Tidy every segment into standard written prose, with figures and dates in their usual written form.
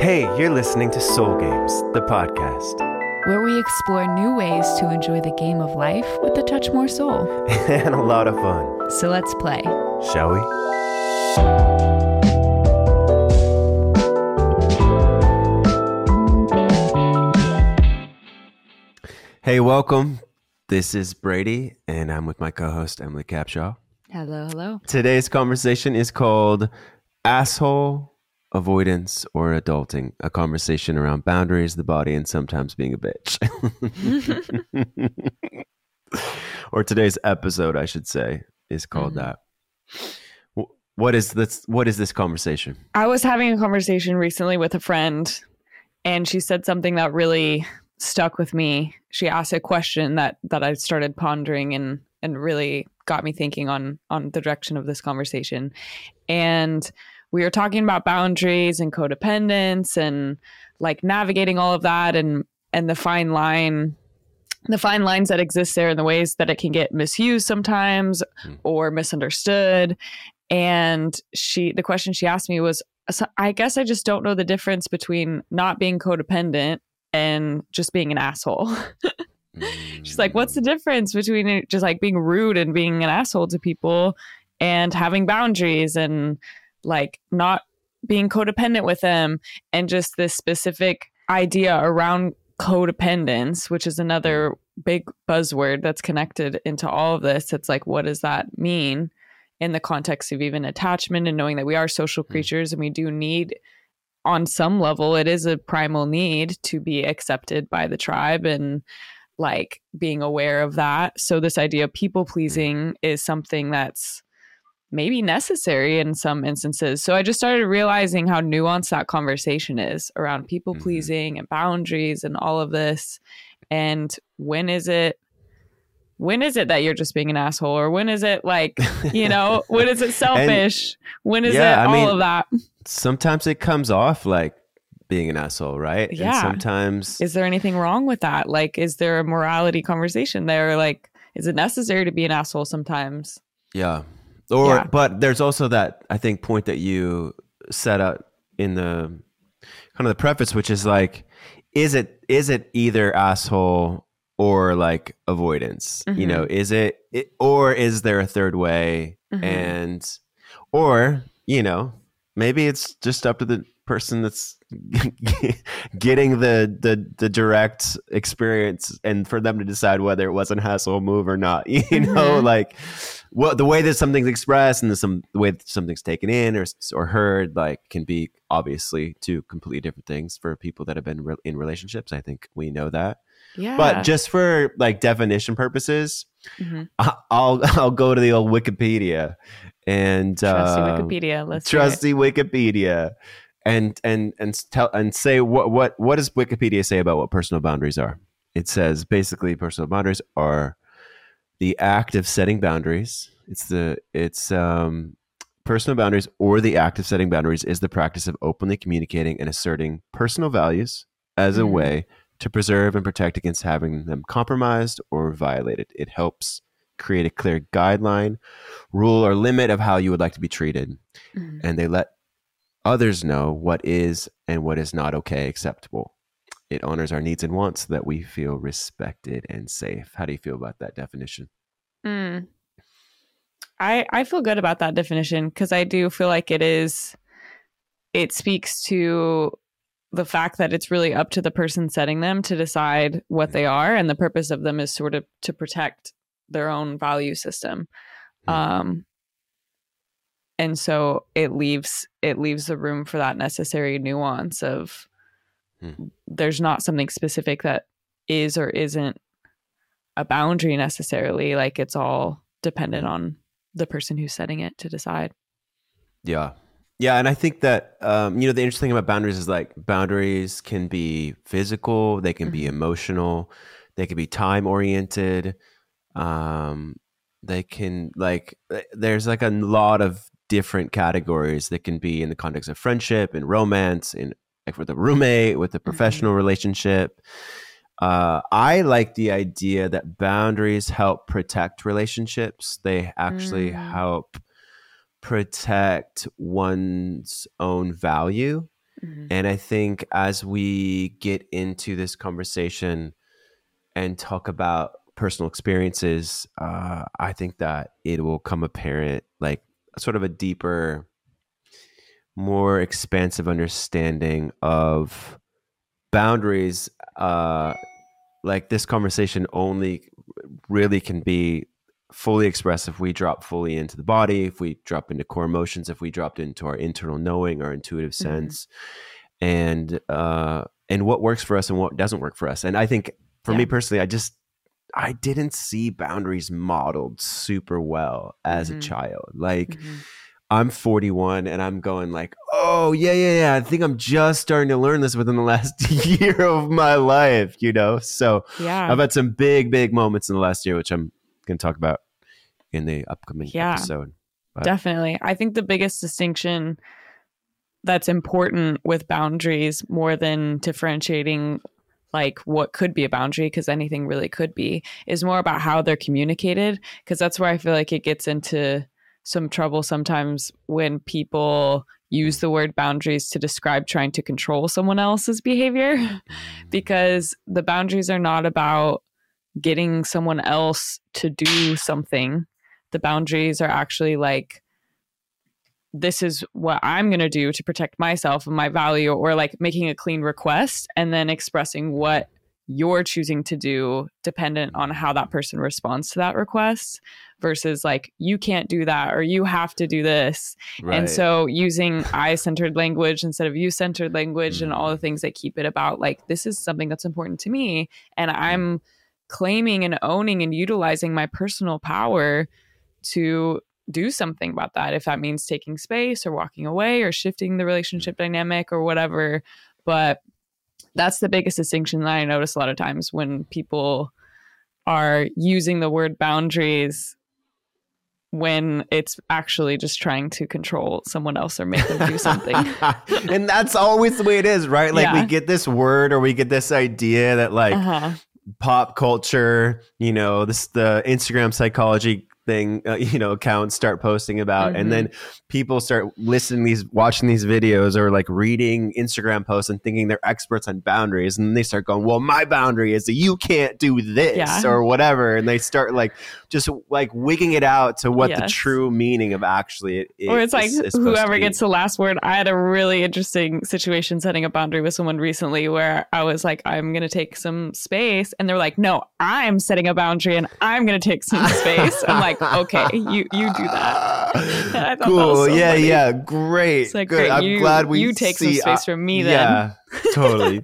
Hey, you're listening to Soul Games, the podcast. Where we explore new ways to enjoy the game of life with a touch more soul. And a lot of fun. So let's play. Shall we? Hey, welcome. This is Brady, and I'm with my co-host, Emily Capshaw. Hello, hello. Today's conversation is called Asshole Avoidance or Adulting, a conversation around boundaries, the body, and sometimes being a bitch. Or today's episode, I should say, is called that. What is this conversation? I was having a conversation recently with a friend, and she said something that really stuck with me. She asked a question that I started pondering and really got me thinking on the direction of this conversation. And we were talking about boundaries and codependence and like navigating all of that and the fine lines that exist there and the ways that it can get misused sometimes or misunderstood. And the question she asked me was, I guess I just don't know the difference between not being codependent and just being an asshole. She's like, what's the difference between just like being rude and being an asshole to people and having boundaries and like not being codependent with them, and just this specific idea around codependence, which is another big buzzword that's connected into all of this. It's like, what does that mean in the context of even attachment and knowing that we are social creatures and we do need, on some level, it is a primal need to be accepted by the tribe and like being aware of that. So this idea of people pleasing is something that's maybe necessary in some instances. So I just started realizing how nuanced that conversation is around people pleasing and boundaries and all of this. And when is it that you're just being an asshole? Or when is it like, when is it selfish? When is all of that? Sometimes it comes off like being an asshole, right? Yeah. And sometimes... Is there anything wrong with that? Like, is there a morality conversation there? Like, is it necessary to be an asshole sometimes? Yeah. But there's also that, I think, point that you set up in the kind of the preface, which is like, is it either asshole or like avoidance? Is it or is there a third way? And or maybe it's just up to the person that's getting the direct experience, and for them to decide whether it was an asshole move or not. Like the way that something's expressed and the way that something's taken in or heard, like, can be obviously two completely different things for people that have been in relationships. I think we know that. Yeah. But just for like definition purposes, I'll go to the old Wikipedia and trusty Wikipedia. Let's trusty Wikipedia. And say what does Wikipedia say about what personal boundaries are? It says basically personal boundaries are the act of setting boundaries. Personal boundaries, or the act of setting boundaries, is the practice of openly communicating and asserting personal values as a way to preserve and protect against having them compromised or violated. It helps create a clear guideline, rule, or limit of how you would like to be treated, and they let others know what is and what is not acceptable. It honors our needs and wants so that we feel respected and safe. How do you feel about that definition? I feel good about that definition, because I do feel like it speaks to the fact that it's really up to the person setting them to decide what they are, and the purpose of them is sort of to protect their own value system. And so it leaves the room for that necessary nuance of there's not something specific that is or isn't a boundary necessarily. Like, it's all dependent on the person who's setting it to decide. Yeah. Yeah. And I think that, the interesting thing about boundaries is like boundaries can be physical, they can be emotional, they can be time oriented. They can there's like a lot of different categories that can be in the context of friendship and romance, and like with a roommate, with a professional relationship. I like the idea that boundaries help protect relationships. They actually help protect one's own value. And I think as we get into this conversation and talk about personal experiences, I think that it will come apparent, like sort of a deeper, more expansive understanding of boundaries. Like this conversation only really can be fully expressed if we drop fully into the body, if we drop into core emotions, if we dropped into our internal knowing, our intuitive sense, and what works for us and what doesn't work for us. And I think for me personally, I didn't see boundaries modeled super well as a child. Like I'm 41 and I'm going like, oh yeah. I think I'm just starting to learn this within the last year of my life, you know? So I've had some big moments in the last year, which I'm going to talk about in the upcoming episode. But definitely. I think the biggest distinction that's important with boundaries, more than differentiating like what could be a boundary, because anything really could be, is more about how they're communicated. Because that's where I feel like it gets into some trouble sometimes when people use the word boundaries to describe trying to control someone else's behavior, because the boundaries are not about getting someone else to do something. The boundaries are actually like, this is what I'm going to do to protect myself and my value, or like making a clean request and then expressing what you're choosing to do dependent on how that person responds to that request, versus like, you can't do that or you have to do this. Right. And so using I-centered language instead of you-centered language and all the things that keep it about like, this is something that's important to me, and I'm claiming and owning and utilizing my personal power to do something about that, if that means taking space or walking away or shifting the relationship dynamic or whatever. But that's the biggest distinction that I notice a lot of times when people are using the word boundaries when it's actually just trying to control someone else or make them do something. And that's always the way it is, right? Like we get this word or we get this idea that like pop culture, you know, this the Instagram psychology thing, you know, accounts start posting about, and then people start watching these videos or like reading Instagram posts and thinking they're experts on boundaries, and then they start going, well, my boundary is that you can't do this or whatever, and they start like just like wigging it out to what the true meaning of actually it is. Or it's like whoever gets the last word. I had a really interesting situation setting a boundary with someone recently where I was like, I'm going to take some space, and they're like, no, I'm setting a boundary and I'm going to take some space. I'm like, okay, you do that. I thought cool. That was so funny. Yeah. Great. It's like, good. great. I'm glad you take some space from me then. Yeah, totally.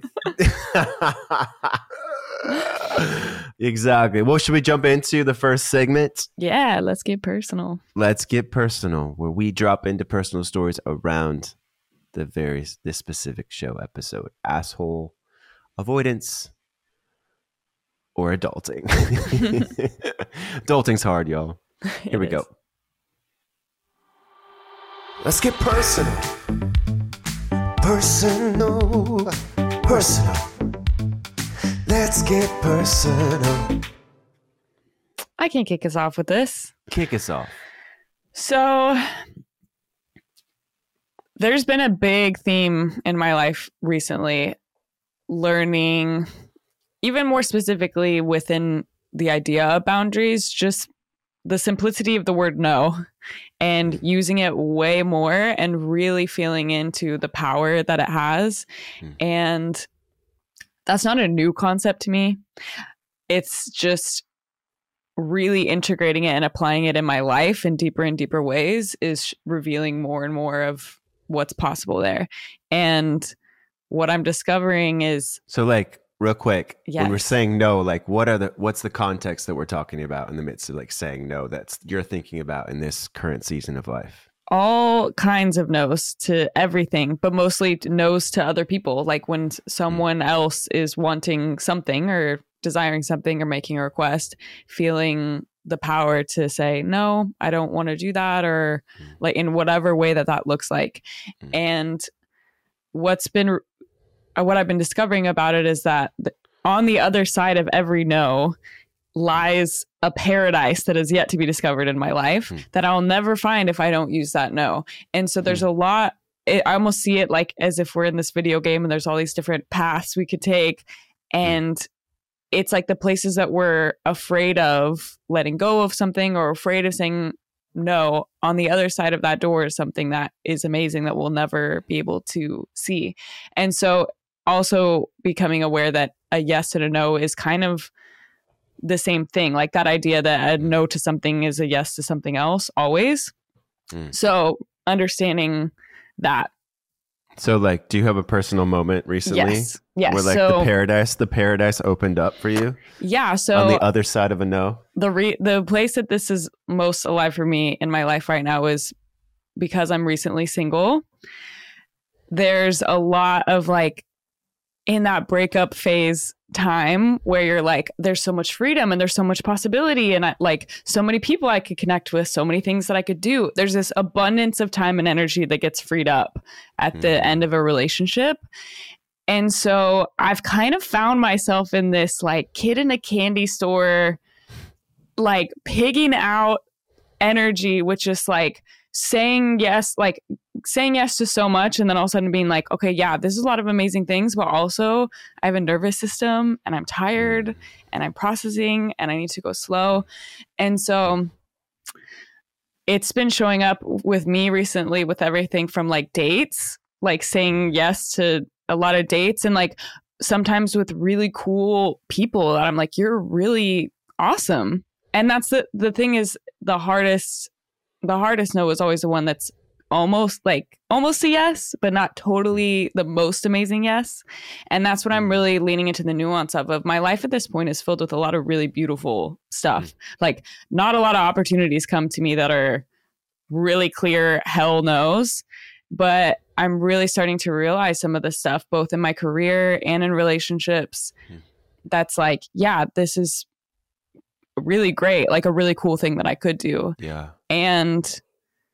Exactly. Well, should we jump into the first segment? Yeah, let's get personal. Let's get personal, where we drop into personal stories around this specific show episode. Asshole, avoidance, or adulting. Adulting's hard, y'all. Here we go. Let's get personal. Personal. Let's get personal. I can kick us off with this. Kick us off. So there's been a big theme in my life recently, learning, even more specifically within the idea of boundaries, just the simplicity of the word no, and using it way more and really feeling into the power that it has. And that's not a new concept to me. It's just really integrating it and applying it in my life in deeper and deeper ways is revealing more and more of what's possible there. And what I'm discovering is... So like, real quick, when we're saying no, like what's the context that we're talking about in the midst of like saying no that's you're thinking about in this current season of life? All kinds of no's to everything, but mostly no's to other people. Like when someone else is wanting something or desiring something or making a request, feeling the power to say, no, I don't want to do that, or like in whatever way that looks like. And what I've been discovering about it is that on the other side of every no lies a paradise that is yet to be discovered in my life that I'll never find if I don't use that no. And so there's a lot I almost see it like as if we're in this video game and there's all these different paths we could take. And it's like the places that we're afraid of letting go of something or afraid of saying no, on the other side of that door is something that is amazing that we'll never be able to see. And so also becoming aware that a yes and a no is kind of the same thing, like that idea that a no to something is a yes to something else always. So understanding that. So like, do you have a personal moment recently? Yes. Where like the paradise opened up for you? Yeah. So on the other side of a no? The place that this is most alive for me in my life right now is because I'm recently single. There's a lot of like in that breakup phase time where you're like, there's so much freedom and there's so much possibility and like so many people I could connect with, so many things that I could do. There's this abundance of time and energy that gets freed up at the end of a relationship. And so I've kind of found myself in this like kid in a candy store, like pigging out energy, which is like saying yes to so much. And then all of a sudden being like, okay, yeah, this is a lot of amazing things, but also I have a nervous system and I'm tired and I'm processing and I need to go slow. And so it's been showing up with me recently with everything from like dates, like saying yes to a lot of dates and like sometimes with really cool people that I'm like, you're really awesome. And that's the thing is the hardest no is always the one that's almost a yes, but not totally the most amazing yes. And that's what I'm really leaning into the nuance of my life at this point is filled with a lot of really beautiful stuff. Like not a lot of opportunities come to me that are really clear hell no's, but I'm really starting to realize some of the stuff both in my career and in relationships that's like, yeah, this is really great, like a really cool thing that I could do. Yeah. And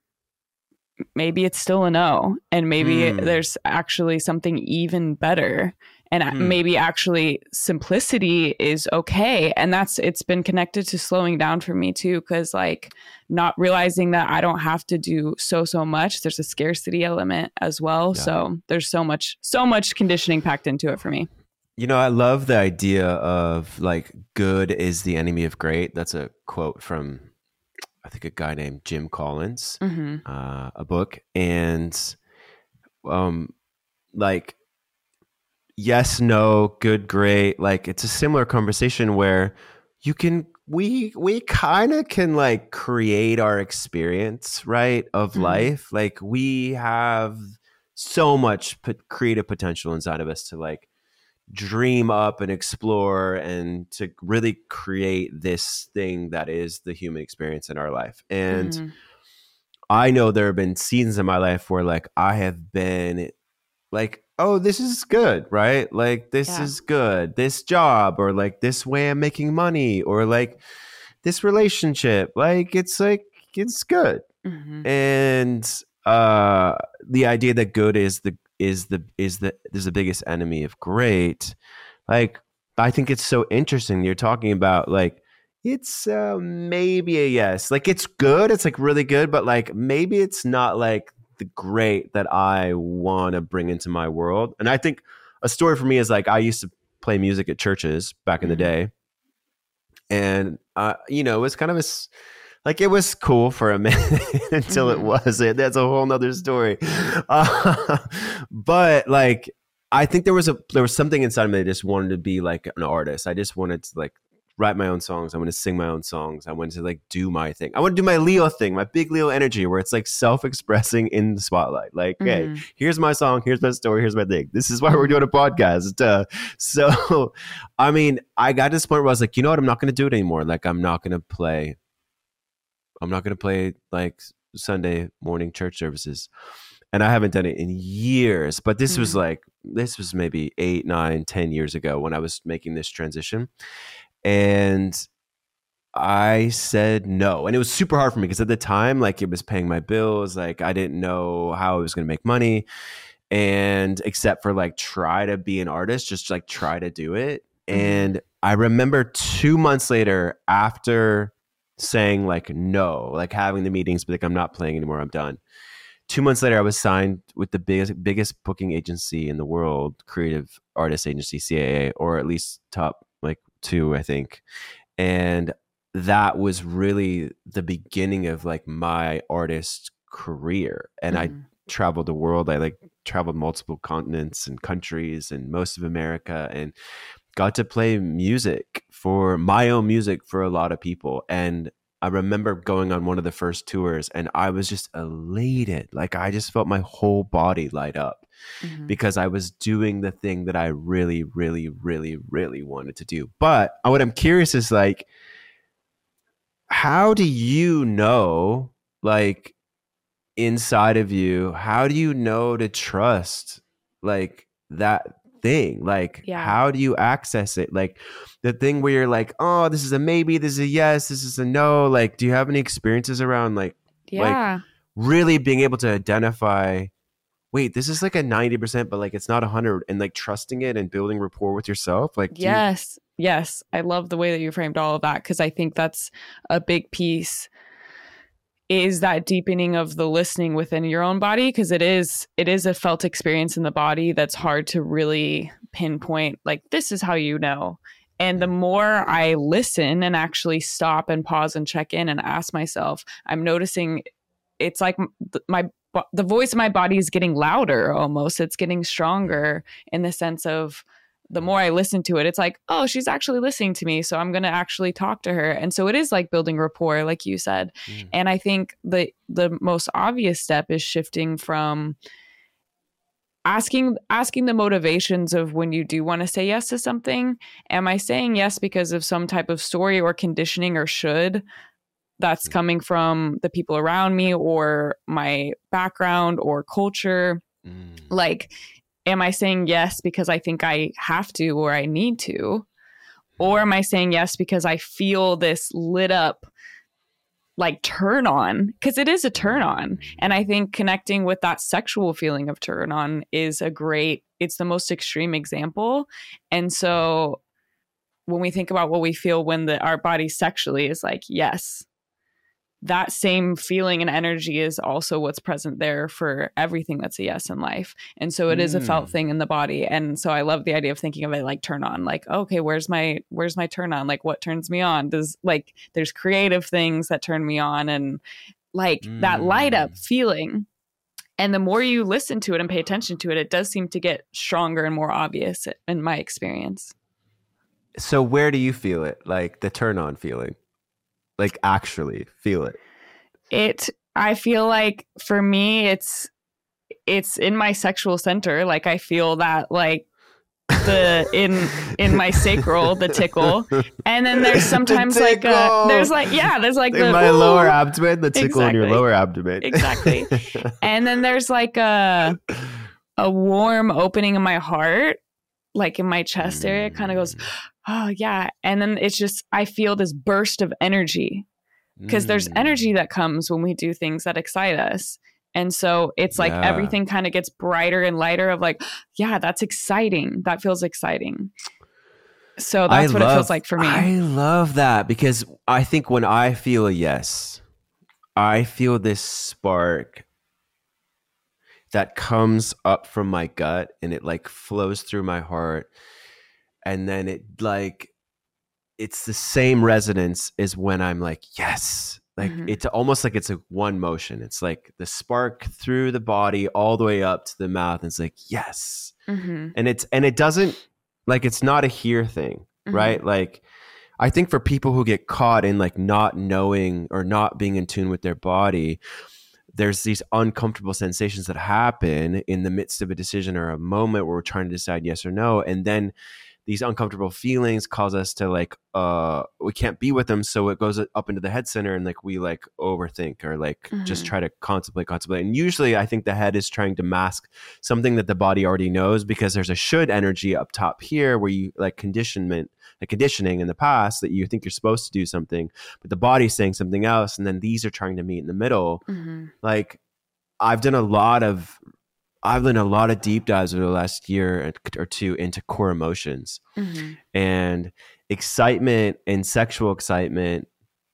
maybe it's still a no. And maybe there's actually something even better. And maybe actually simplicity is okay. And it's been connected to slowing down for me too. Cause like not realizing that I don't have to do so much. There's a scarcity element as well. Yeah. So there's so much conditioning packed into it for me. You know, I love the idea of like good is the enemy of great. That's a quote from, I think, a guy named Jim Collins, a book. And like, yes, no, good, great. Like it's a similar conversation where we kind of can like create our experience, right, of life. Like we have so much creative potential inside of us to like dream up and explore and to really create this thing that is the human experience in our life. And I know there have been seasons in my life where like I have been like, oh, this is good, right? Like this is good, this job, or like this way I'm making money, or like this relationship, like it's good. And the idea that good is the biggest enemy of great. Like I think it's so interesting you're talking about like it's maybe a yes, like it's good, it's like really good, but like maybe it's not like the great that I want to bring into my world. And I think a story for me is like I used to play music at churches back in the day, and you know, it was kind of like it was cool for a minute until it wasn't. That's a whole nother story. But like, I think there was something inside of me that just wanted to be like an artist. I just wanted to like write my own songs. I want to sing my own songs. I wanted to like do my thing. I want to do my Leo thing, my big Leo energy, where it's like self-expressing in the spotlight. Like, hey, here's my song, here's my story, here's my thing. This is why we're doing a podcast. So, I mean, I got to this point where I was like, you know what? I'm not going to do it anymore. Like, I'm not going to play like Sunday morning church services. And I haven't done it in years, but this was maybe 8, 9, 10 years ago when I was making this transition. And I said no. And it was super hard for me because at the time, like it was paying my bills. Like I didn't know how I was going to make money. And except for like try to be an artist, just like try to do it. And I remember 2 months later after saying like no, like having the meetings, but like I'm not playing anymore, I'm done. 2 months later, I was signed with the biggest booking agency in the world, Creative Artist Agency, CAA, or at least top like 2, I think. And that was really the beginning of like my artist career. And I traveled the world. I like traveled multiple continents and countries and most of America, and got to play music, for my own music, for a lot of people. And I remember going on one of the first tours, and I was just elated. Like I just felt my whole body light up because I was doing the thing that I really, really, really, really wanted to do. But what I'm curious is like, how do you know, like inside of you, how do you know to trust like that thing? Like, how do you access it? Like the thing where you're like, oh, this is a maybe, this is a yes, this is a no. Like, do you have any experiences around like really being able to identify, wait, this is like a 90%, but like it's not 100, and like trusting it and building rapport with yourself? Like, yes. I love the way that you framed all of that, because I think that's a big piece, is that deepening of the listening within your own body, because it is a felt experience in the body that's hard to really pinpoint, like this is how you know. And the more I listen and actually stop and pause and check in and ask myself, I'm noticing it's like the voice of my body is getting louder almost. It's getting stronger, in the sense of the more I listen to it, it's like, oh, she's actually listening to me, so I'm going to actually talk to her. And so it is like building rapport, like you said. And I think the most obvious step is shifting from asking the motivations of when you do want to say yes to something. Am I saying yes because of some type of story or conditioning or should that's coming from the people around me or my background or culture? Like, am I saying yes because I think I have to or I need to? Or am I saying yes because I feel this lit up like turn on? Because it is a turn on. And I think connecting with that sexual feeling of turn on is it's the most extreme example. And so when we think about what we feel when our body sexually is like, yes, that same feeling and energy is also what's present there for everything that's a yes in life. And so it is a felt thing in the body. And so I love the idea of thinking of it like turn on, like, okay, where's my turn on? Like what turns me on? There's creative things that turn me on, and like that light up feeling. And the more you listen to it and pay attention to it, it does seem to get stronger and more obvious in my experience. So where do you feel it? Like the turn on feeling? Like actually feel it? I feel like for me, it's in my sexual center. Like I feel that like in my sacral, the tickle. And then there's sometimes like there's like in my lower abdomen, the tickle in your lower abdomen. Exactly. And then there's like a warm opening in my heart, like in my chest area. It kind of goes, oh yeah. And then it's just, I feel this burst of energy, because there's energy that comes when we do things that excite us. And so it's like everything kind of gets brighter and lighter of like, yeah, that's exciting. That feels exciting. So that's what it feels like for me. I love that, because I think when I feel a yes, I feel this spark that comes up from my gut and it like flows through my heart. And then it's the same resonance as when I'm like, yes, like it's almost like it's a one motion. It's like the spark through the body all the way up to the mouth. And it's like, yes. And it doesn't, like, it's not a here thing, right? Like, I think for people who get caught in like not knowing or not being in tune with their body, there's these uncomfortable sensations that happen in the midst of a decision or a moment where we're trying to decide yes or no. And then these uncomfortable feelings cause us to like, we can't be with them. So it goes up into the head center and like, we like overthink or like just try to contemplate. And usually I think the head is trying to mask something that the body already knows, because there's a should energy up top here where you like conditioning in the past that you think you're supposed to do something, but the body's saying something else. And then these are trying to meet in the middle. Like I've done a lot of deep dives over the last year or two into core emotions, and excitement and sexual excitement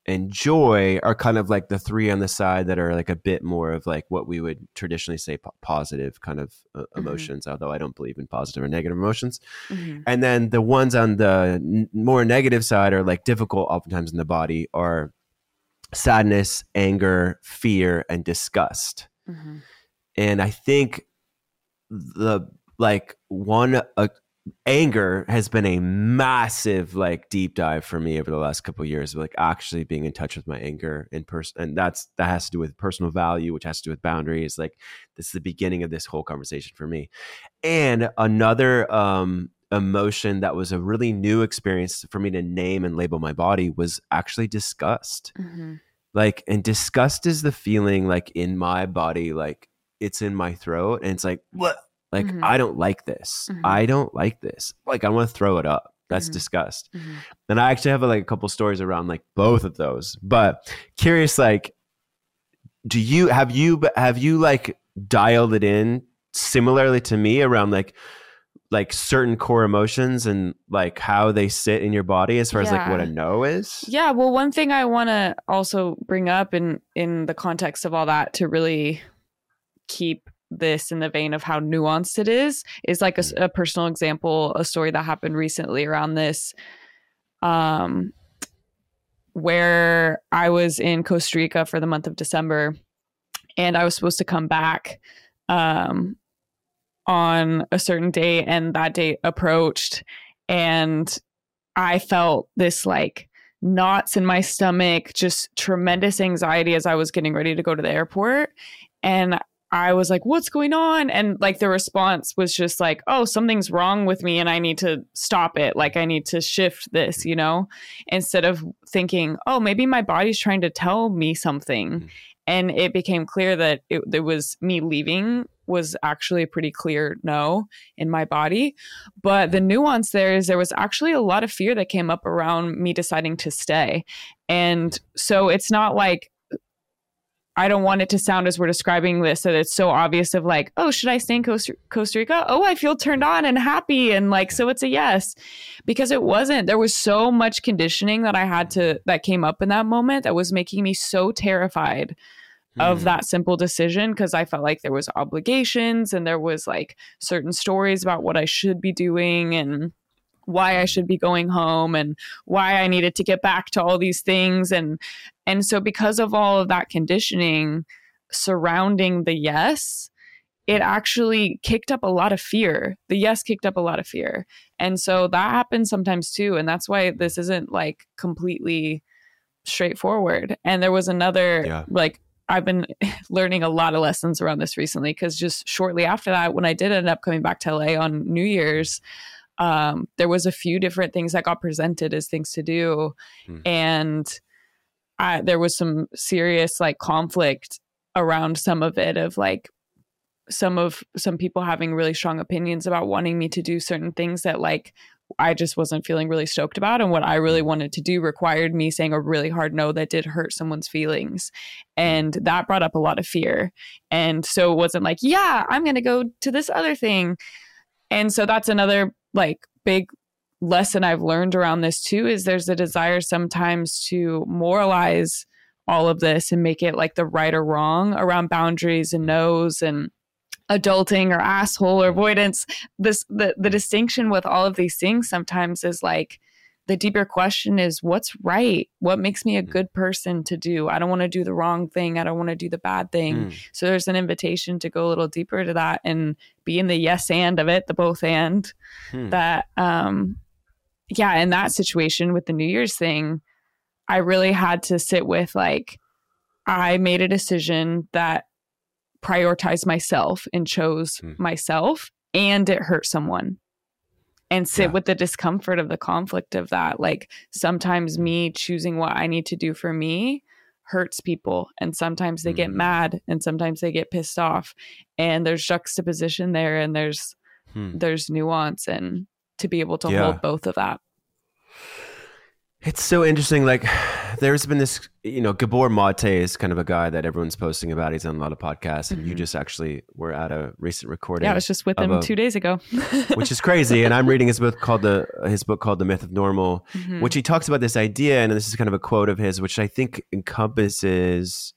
and joy are kind of like the three on the side that are like a bit more of like what we would traditionally say positive kind of emotions, although I don't believe in positive or negative emotions. And then the ones on the more negative side are like difficult oftentimes in the body are sadness, anger, fear, and disgust. And I think the like one anger has been a massive like deep dive for me over the last couple of years, like actually being in touch with my anger in person. And that has to do with personal value, which has to do with boundaries. Like this is the beginning of this whole conversation for me. And another emotion that was a really new experience for me to name and label my body was actually disgust. Like, and disgust is the feeling like in my body, like it's in my throat and it's like, what? Like, I don't like this. I don't like this. Like, I want to throw it up. That's disgust. And I actually have like a couple stories around like both of those. But curious, like, have you like dialed it in similarly to me around like certain core emotions and like how they sit in your body as far as like what a no is? Yeah. Well, one thing I want to also bring up in the context of all that to really keep this in the vein of how nuanced it is like a personal example, a story that happened recently around this, where I was in Costa Rica for the month of December and I was supposed to come back on a certain day, and that date approached and I felt this like knots in my stomach, just tremendous anxiety as I was getting ready to go to the airport. And I was like, what's going on? And like the response was just like, oh, something's wrong with me and I need to stop it. Like I need to shift this, you know, instead of thinking, oh, maybe my body's trying to tell me something. And it became clear that it was me leaving was actually a pretty clear no in my body. But the nuance there is there was actually a lot of fear that came up around me deciding to stay. And so it's not like, I don't want it to sound as we're describing this that it's so obvious of like, oh, should I stay in Costa Rica? Oh, I feel turned on and happy. And like, so it's a yes, because it wasn't. There was so much conditioning that came up in that moment that was making me so terrified of that simple decision, because I felt like there was obligations and there was like certain stories about what I should be doing and why I should be going home and why I needed to get back to all these things. And so because of all of that conditioning surrounding the yes, it actually kicked up a lot of fear. The yes kicked up a lot of fear. And so that happens sometimes too. And that's why this isn't like completely straightforward. And there was another, like, I've been learning a lot of lessons around this recently, because just shortly after that, when I did end up coming back to LA on New Year's, there was a few different things that got presented as things to do. And there was some serious like conflict around some of it, of like some people having really strong opinions about wanting me to do certain things that like I just wasn't feeling really stoked about. And what I really wanted to do required me saying a really hard no that did hurt someone's feelings. And that brought up a lot of fear. And so it wasn't like, yeah, I'm going to go to this other thing. And so that's another like big lesson I've learned around this too, is there's a desire sometimes to moralize all of this and make it like the right or wrong around boundaries and no's and adulting or asshole or avoidance. The distinction with all of these things sometimes is like, the deeper question is, what's right? What makes me a good person to do? I don't want to do the wrong thing. I don't want to do the bad thing. So there's an invitation to go a little deeper to that and be in the yes and of it, the both and that, in that situation with the New Year's thing, I really had to sit with like, I made a decision that prioritized myself and chose myself, and it hurt someone. And sit with the discomfort of the conflict of that. Like sometimes me choosing what I need to do for me hurts people. And sometimes they get mad and sometimes they get pissed off. And there's juxtaposition there, and there's nuance, and to be able to hold both of that. It's so interesting. Like there's been this, Gabor Mate is kind of a guy that everyone's posting about. He's on a lot of podcasts, and you just actually were at a recent recording. Yeah, I was just with him 2 days ago, which is crazy. And I'm reading his book called The Myth of Normal, which he talks about this idea, and this is kind of a quote of his, which I think encompasses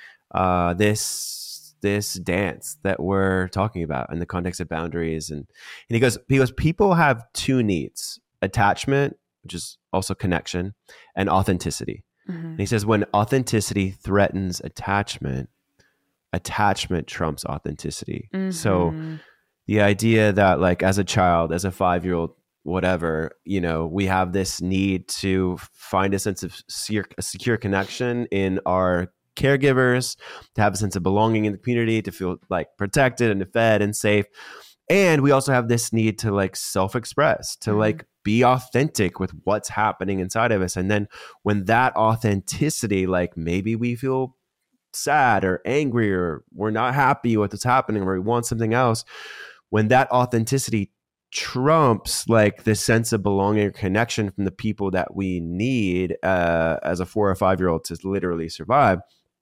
this dance that we're talking about in the context of boundaries. And he goes, people have two needs: attachment, which is also connection, and authenticity. And he says, when authenticity threatens attachment trumps authenticity. So the idea that, like, as a child, as a 5-year-old, whatever, we have this need to find a sense of secure connection in our caregivers, to have a sense of belonging in the community, to feel like protected and fed and safe. And we also have this need to, like, self-express, to like be authentic with what's happening inside of us. And then when that authenticity, like, maybe we feel sad or angry, or we're not happy with what's happening, or we want something else, when that authenticity trumps, like, the sense of belonging or connection from the people that we need as a 4 or 5-year-old to literally survive,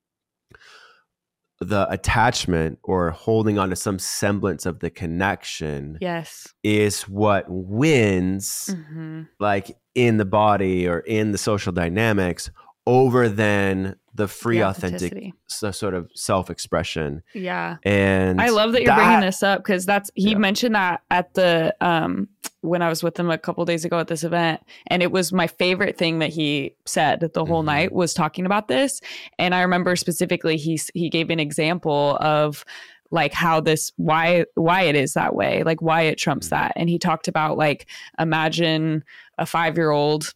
the attachment or holding on to some semblance of the connection is what wins, like, in the body or in the social dynamics, over than the free, authentic sort of self-expression. Yeah. And I love that you're bringing this up, because he mentioned that at the when I was with him a couple days ago at this event, and it was my favorite thing that he said the whole night was talking about this. And I remember specifically he gave an example of, like, how this why it is that way, like why it trumps that. And he talked about, like, imagine a 5-year-old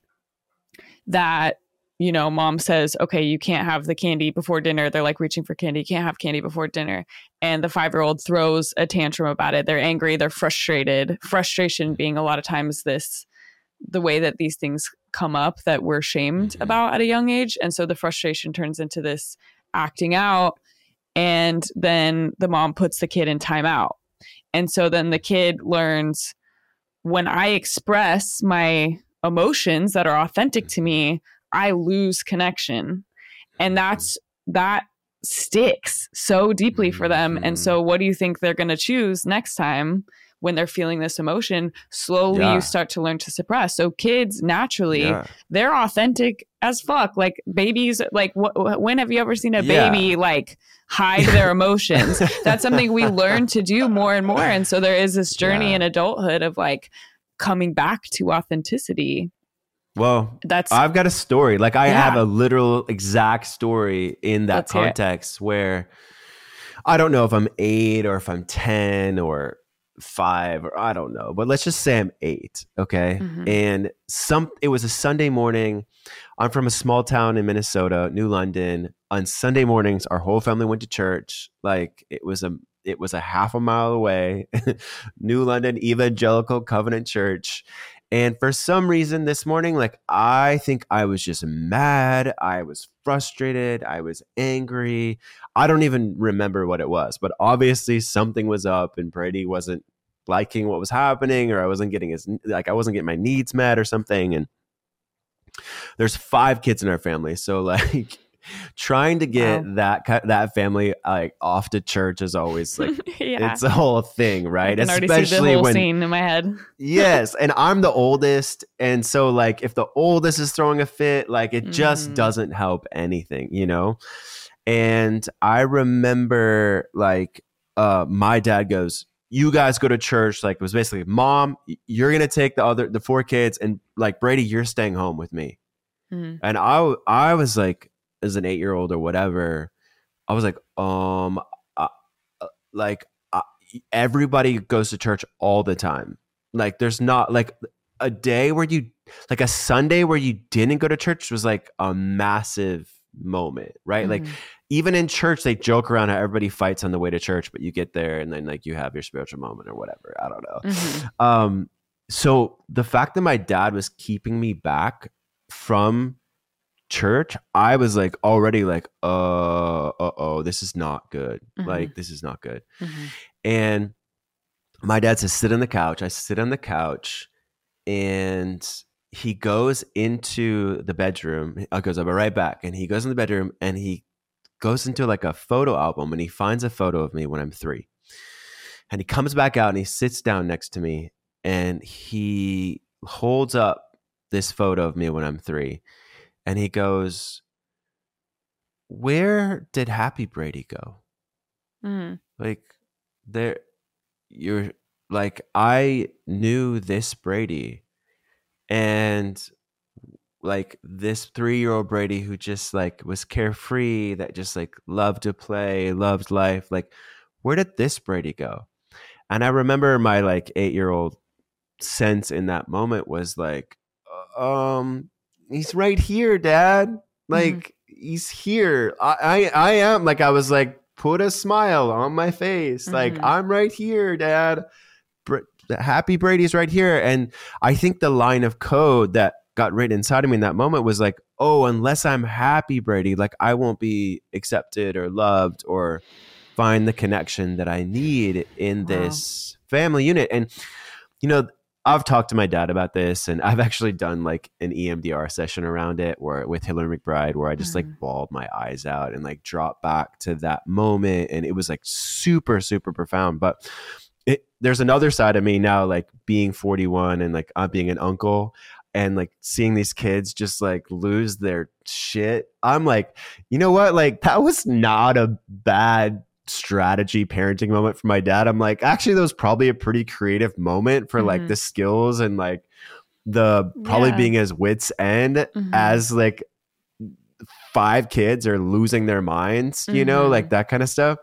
that, mom says, okay, you can't have the candy before dinner. They're, like, reaching for candy. You can't have candy before dinner. And the 5-year-old throws a tantrum about it. They're angry. They're frustrated. Frustration being a lot of times the way that these things come up that we're shamed about at a young age. And so the frustration turns into this acting out. And then the mom puts the kid in timeout. And so then the kid learns, when I express my emotions that are authentic to me, I lose connection. And that sticks so deeply for them. And so what do you think they're going to choose next time when they're feeling this emotion? Slowly you start to learn to suppress. So kids naturally, they're authentic as fuck. Like, babies, like, when have you ever seen a baby like hide their emotions? That's something we learn to do more and more. And so there is this journey in adulthood of, like, coming back to authenticity. Well, I've got a story. Like, I have a literal exact story in that context where I don't know if I'm 8 or if I'm 10 or 5, or I don't know, but let's just say I'm 8. Okay. And it was a Sunday morning. I'm from a small town in Minnesota, New London. On Sunday mornings, our whole family went to church. Like, it was a half a mile away, New London Evangelical Covenant Church. And for some reason this morning, like, I think I was just mad. I was frustrated. I was angry. I don't even remember what it was, but obviously something was up, and Brady wasn't liking what was happening, or I wasn't getting my needs met or something. And there's 5 kids in our family. So, like, trying to get that family, like, off to church is always, like, it's a whole thing, right? I can already see the whole scene in my head. Yes, and I'm the oldest, and so, like, if the oldest is throwing a fit, like, it just doesn't help anything, And I remember, like, my dad goes, "You guys go to church." Like, it was basically, "Mom, you're gonna take the 4 kids, and, like, Brady, you're staying home with me." And I was like, as an 8-year-old or whatever, I was like, everybody goes to church all the time. Like, there's not, like, a day where like, a Sunday where you didn't go to church was, like, a massive moment, right? Like, even in church, they joke around how everybody fights on the way to church, but you get there and then, like, you have your spiritual moment or whatever. I don't know. So the fact that my dad was keeping me back from church, I was, like, already like, this is not good. Like, this is not good. And my dad says, sit on the couch. I sit on the couch, and he goes into the bedroom. I goes, I'll be right back. And he goes in the bedroom and he goes into like a photo album and he finds a photo of me when I'm 3. And he comes back out and he sits down next to me and he holds up this photo of me when I'm 3. And he goes, where did Happy Brady go? Like there, you're like, I knew this Brady, and like this 3-year-old Brady who just like was carefree, that just like loved to play, loved life. Like, where did this Brady go? And I remember my like 8-year-old sense in that moment was like, he's right here, Dad. Like, he's here. I am, like, I was like, put a smile on my face. Like, I'm right here, Dad. Happy Brady's right here. And I think the line of code that got written inside of me in that moment was like, oh, unless I'm Happy Brady, like I won't be accepted or loved or find the connection that I need in this family unit. And, you know, I've talked to my dad about this, and I've actually done like an EMDR session around it where with Hillary McBride, where I just like bawled my eyes out and like dropped back to that moment. And it was like super, super profound. But there's another side of me now, like being 41 and like I'm being an uncle and like seeing these kids just like lose their shit. I'm like, you know what? Like that was not a bad strategy parenting moment for my dad. I'm like, actually, that was probably a pretty creative moment for like the skills and like the probably being his wits end as like 5 kids are losing their minds, you know, like that kind of stuff.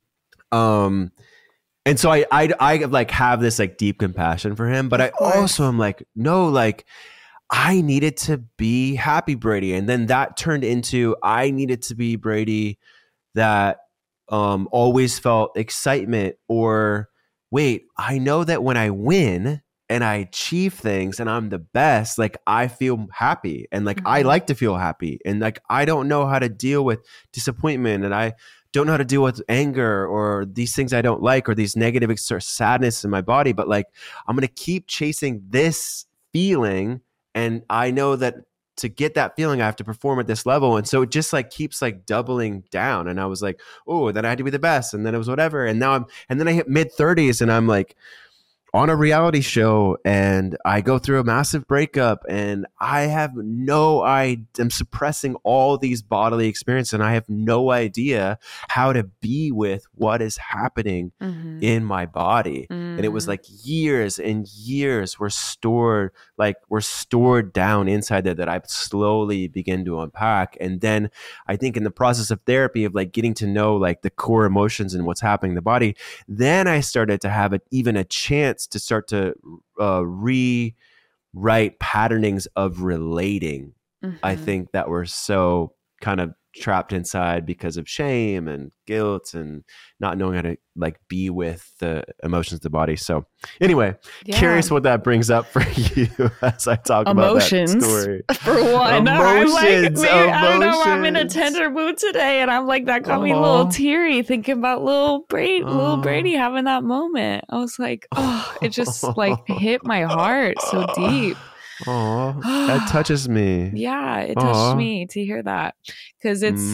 And so I like have this like deep compassion for him, but I also am like, no, like I needed to be Happy Brady. And then that turned into, I needed to be Brady that always felt excitement, or wait, I know that when I win and I achieve things and I'm the best, like I feel happy and like I like to feel happy. And like I don't know how to deal with disappointment, and I don't know how to deal with anger or these things I don't like or these negative sadness in my body, but like I'm going to keep chasing this feeling. And I know that to get that feeling, I have to perform at this level. And so it just like keeps like doubling down. And I was like, oh, then I had to be the best. And then it was whatever. And now and then I hit mid-30s and I'm like on a reality show and I go through a massive breakup and I'm suppressing all these bodily experiences and I have no idea how to be with what is happening in my body. And it was like years and years were stored down inside there that I slowly begin to unpack. And then I think in the process of therapy of like getting to know like the core emotions and what's happening in the body, then I started to have even a chance to start to rewrite patternings of relating. I think that were so kind of trapped inside because of shame and guilt and not knowing how to like be with the emotions of the body. So anyway, curious what that brings up for you as I talk about that story. For one, I'm like, I don't know, I'm in a tender mood today, and I'm like, that got me a little teary thinking about little Brady having that moment. I was like, oh, it just like hit my heart so deep. Oh, that touches me. Yeah, it touched me to hear that, because it's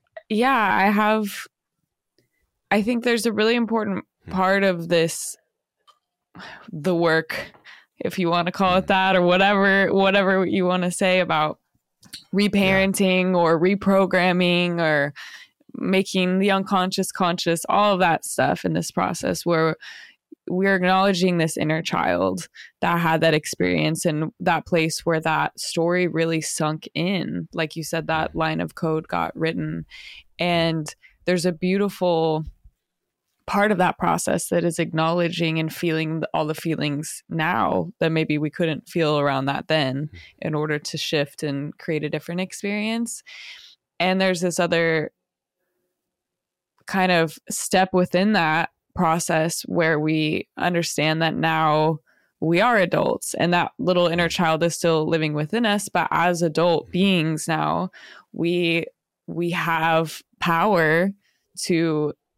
I think there's a really important part of this, the work, if you want to call it that, or whatever you want to say about reparenting or reprogramming or making the unconscious conscious, all of that stuff in this process where we're acknowledging this inner child that had that experience and that place where that story really sunk in. Like you said, that line of code got written. And there's a beautiful part of that process that is acknowledging and feeling all the feelings now that maybe we couldn't feel around that then in order to shift and create a different experience. And there's this other kind of step within that process where we understand that now we are adults and that little inner child is still living within us, but as adult beings now we have power to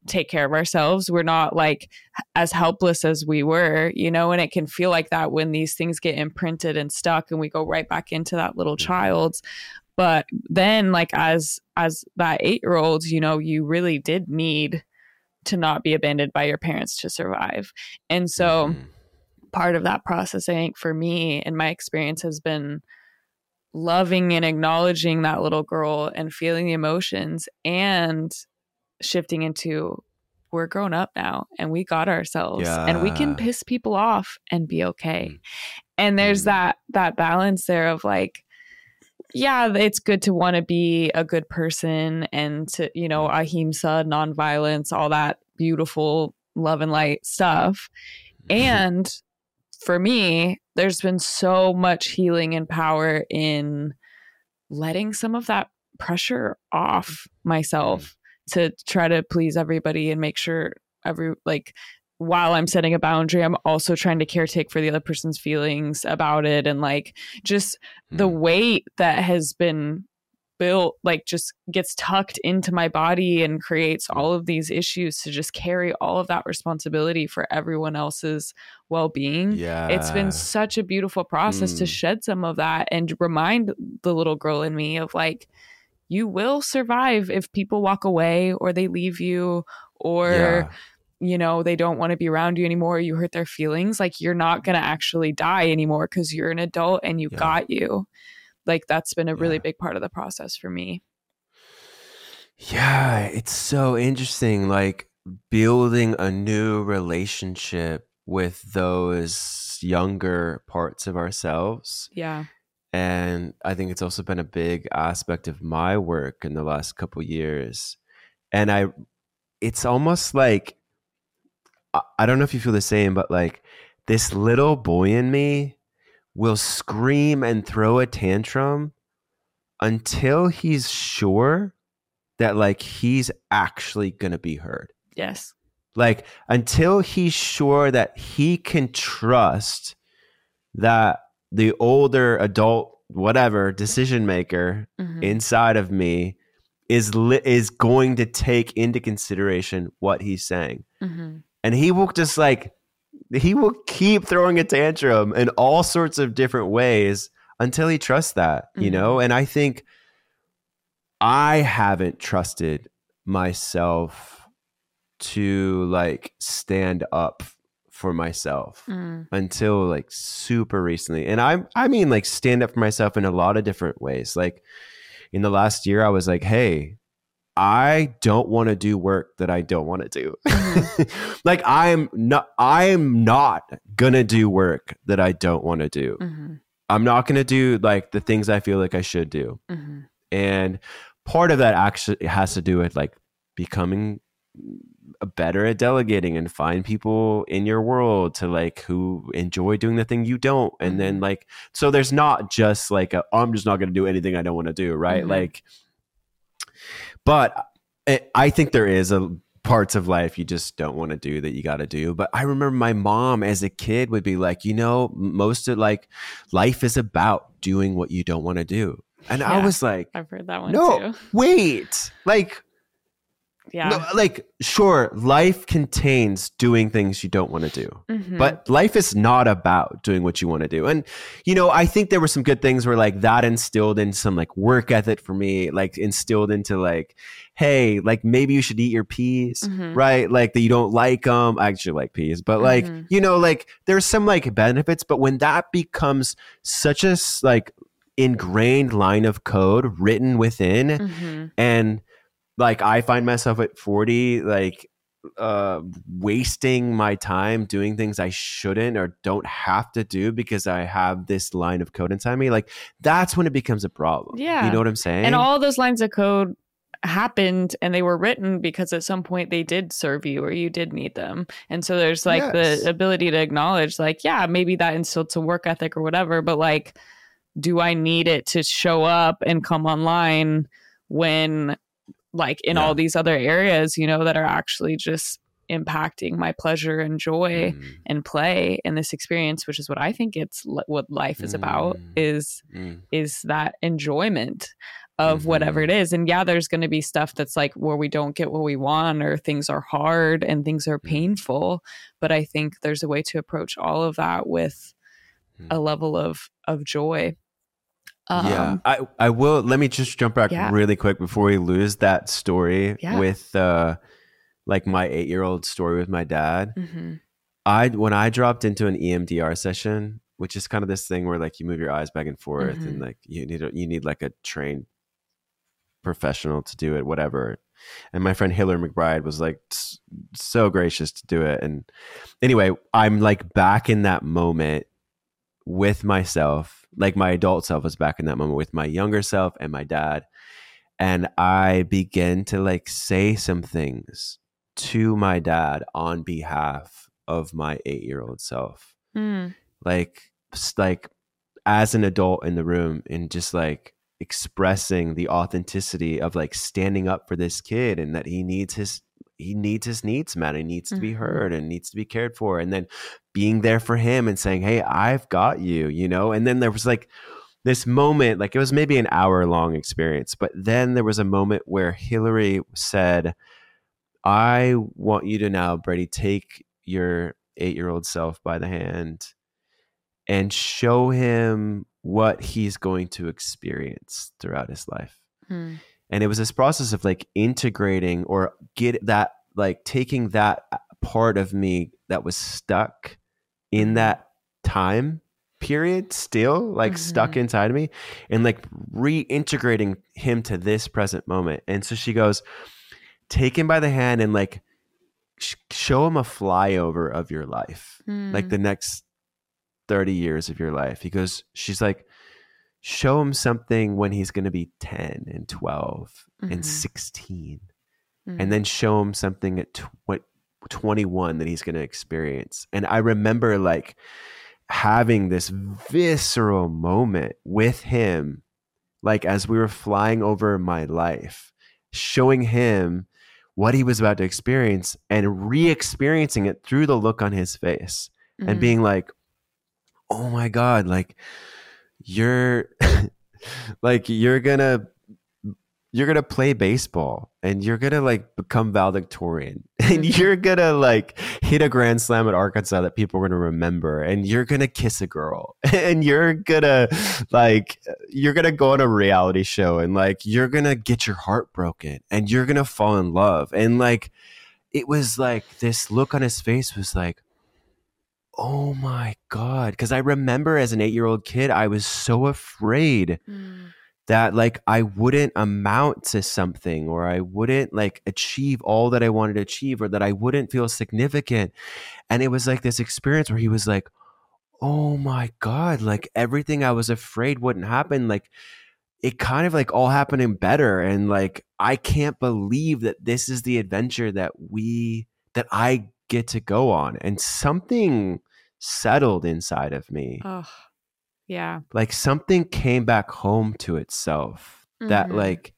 take care of ourselves. We're not like as helpless as we were, you know, and it can feel like that when these things get imprinted and stuck and we go right back into that little child. But then like as that 8-year-old, you know, you really did need to not be abandoned by your parents to survive. And so part of that process, I think for me and my experience has been loving and acknowledging that little girl and feeling the emotions and shifting into, we're grown up now and we got ourselves and we can piss people off and be okay. And there's that balance there of like, yeah, it's good to want to be a good person and to, you know, ahimsa, nonviolence, all that beautiful love and light stuff. And for me, there's been so much healing and power in letting some of that pressure off myself to try to please everybody and make sure while I'm setting a boundary, I'm also trying to caretake for the other person's feelings about it. And like just the weight that has been built, like just gets tucked into my body and creates all of these issues to just carry all of that responsibility for everyone else's well-being. It's been such a beautiful process to shed some of that and remind the little girl in me of like, you will survive if people walk away or they leave you or, you know, they don't want to be around you anymore. You hurt their feelings. Like you're not going to actually die anymore because you're an adult and you got you. Like that's been a really big part of the process for me. Yeah, it's so interesting. Like building a new relationship with those younger parts of ourselves. Yeah. And I think it's also been a big aspect of my work in the last couple years. And it's almost like, I don't know if you feel the same, but like this little boy in me will scream and throw a tantrum until he's sure that like he's actually going to be heard. Yes. Like until he's sure that he can trust that the older adult, whatever decision maker inside of me is going to take into consideration what he's saying. And he will just like, he will keep throwing a tantrum in all sorts of different ways until he trusts that, you know? And I think I haven't trusted myself to like stand up for myself until like super recently. And I mean like stand up for myself in a lot of different ways. Like in the last year, I was like, hey, I don't want to do work that I don't want to do. Like I'm not gonna do work that I don't want to do. I'm not gonna do like the things I feel like I should do. And part of that actually has to do with like becoming better at delegating and find people in your world to like who enjoy doing the thing you don't. And then like, so there's not just like I'm just not going to do anything I don't want to do. Right. Like, but I think there is parts of life you just don't want to do that you got to do. But I remember my mom as a kid would be like, you know, most of like life is about doing what you don't want to do. And I was like, I've heard that one too. Wait, like, no, like, sure, life contains doing things you don't want to do, but life is not about doing what you want to do. And, you know, I think there were some good things where like that instilled in some like work ethic for me, like instilled into like, hey, like maybe you should eat your peas, right? Like that you don't like them. I actually like peas, but like, you know, like there's some like benefits, but when that becomes such a like ingrained line of code written within and like I find myself at 40, like wasting my time doing things I shouldn't or don't have to do because I have this line of code inside me. Like that's when it becomes a problem. Yeah. You know what I'm saying? And all those lines of code happened and they were written because at some point they did serve you or you did need them. And so there's like the ability to acknowledge like, yeah, maybe that instilled some work ethic or whatever, but like, do I need it to show up and come online when like in all these other areas, you know, that are actually just impacting my pleasure and joy and play in this experience, which is what I think it's what life is about is that enjoyment. of whatever it is. And yeah, there's going to be stuff that's like where we don't get what we want, or things are hard and things are painful. But I think there's a way to approach all of that with a level of joy. I will. Let me just jump back really quick before we lose that story with like my 8-year-old story with my dad. When I dropped into an EMDR session, which is kind of this thing where like you move your eyes back and forth and like you need like a trained professional to do it, whatever. And my friend Hillary McBride was like so gracious to do it. And anyway, I'm like back in that moment with myself, like my adult self was back in that moment with my younger self and my dad. And I began to like say some things to my dad on behalf of my 8-year-old self. Like as an adult in the room, and just like expressing the authenticity of like standing up for this kid, and that he needs his needs met. He needs to be heard and needs to be cared for, and then being there for him and saying, hey, I've got you, you know? And then there was like this moment, like it was maybe an hour-long experience, but then there was a moment where Hillary said, I want you to now, Brady, take your 8-year-old self by the hand and show him what he's going to experience throughout his life. And it was this process of like integrating, or get that, like taking that part of me that was stuck in that time period, still like stuck inside of me, and like reintegrating him to this present moment. And so she goes, take him by the hand and like show him a flyover of your life, like the next 30 years of your life. She's like, show him something when he's going to be 10 and 12 and 16. And then show him something at 21 that he's going to experience. And I remember like having this visceral moment with him, like as we were flying over my life, showing him what he was about to experience and re-experiencing it through the look on his face, and being like, oh my God, like you're like, you're gonna play baseball, and you're gonna like become valedictorian, and you're gonna like hit a grand slam at Arkansas that people are gonna remember, and you're gonna kiss a girl, and you're gonna go on a reality show, and like you're gonna get your heart broken, and you're gonna fall in love. And like it was like this look on his face was like, oh my God. Because I remember as an 8-year-old kid, I was so afraid that like I wouldn't amount to something, or I wouldn't like achieve all that I wanted to achieve, or that I wouldn't feel significant. And it was like this experience where he was like, oh my God, like everything I was afraid wouldn't happen, like it kind of like all happening better. And like, I can't believe that this is the adventure that I get to go on. And something settled inside of me. Oh, yeah. Like something came back home to itself that like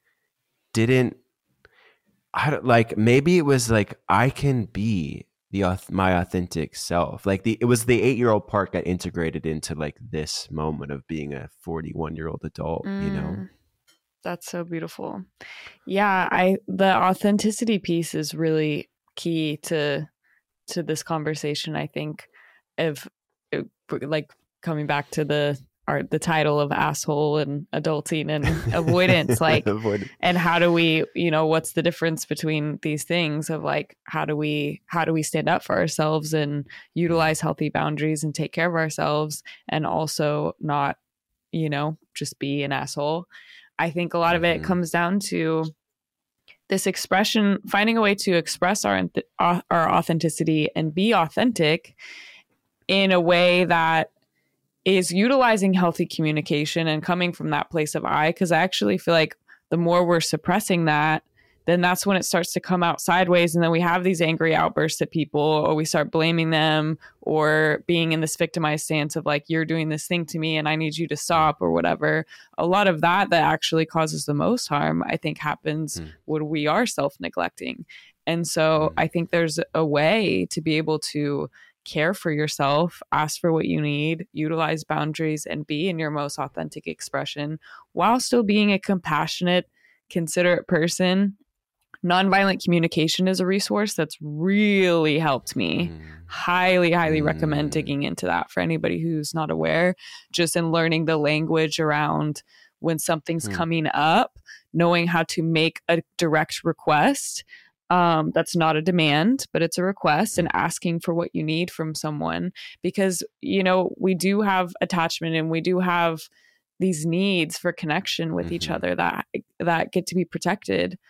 maybe it was like, I can be my authentic self. Like it was the 8-year-old part that integrated into like this moment of being a 41-year-old adult, you know? That's so beautiful. Yeah. The authenticity piece is really key to this conversation. I think of like coming back to the title of asshole and adulting and avoidance, like, and how do we, what's the difference between these things of like, how do we stand up for ourselves and utilize healthy boundaries and take care of ourselves, and also not, just be an asshole. I think a lot of it comes down to this expression, finding a way to express our authenticity and be authentic in a way that is utilizing healthy communication and coming from that place of I, because I actually feel like the more we're suppressing that, then that's when it starts to come out sideways. And then we have these angry outbursts at people, or we start blaming them, or being in this victimized stance of like, you're doing this thing to me and I need you to stop, or whatever. A lot of that actually causes the most harm, I think, happens when we are self-neglecting. And so I think there's a way to be able to care for yourself, ask for what you need, utilize boundaries, and be in your most authentic expression while still being a compassionate, considerate person. Nonviolent communication is a resource that's really helped me. Highly recommend digging into that for anybody who's not aware, just in learning the language around when something's coming up, knowing how to make a direct request. That's not a demand, but it's a request, and asking for what you need from someone, because, you know, we do have attachment and we do have these needs for connection with each other that get to be protected.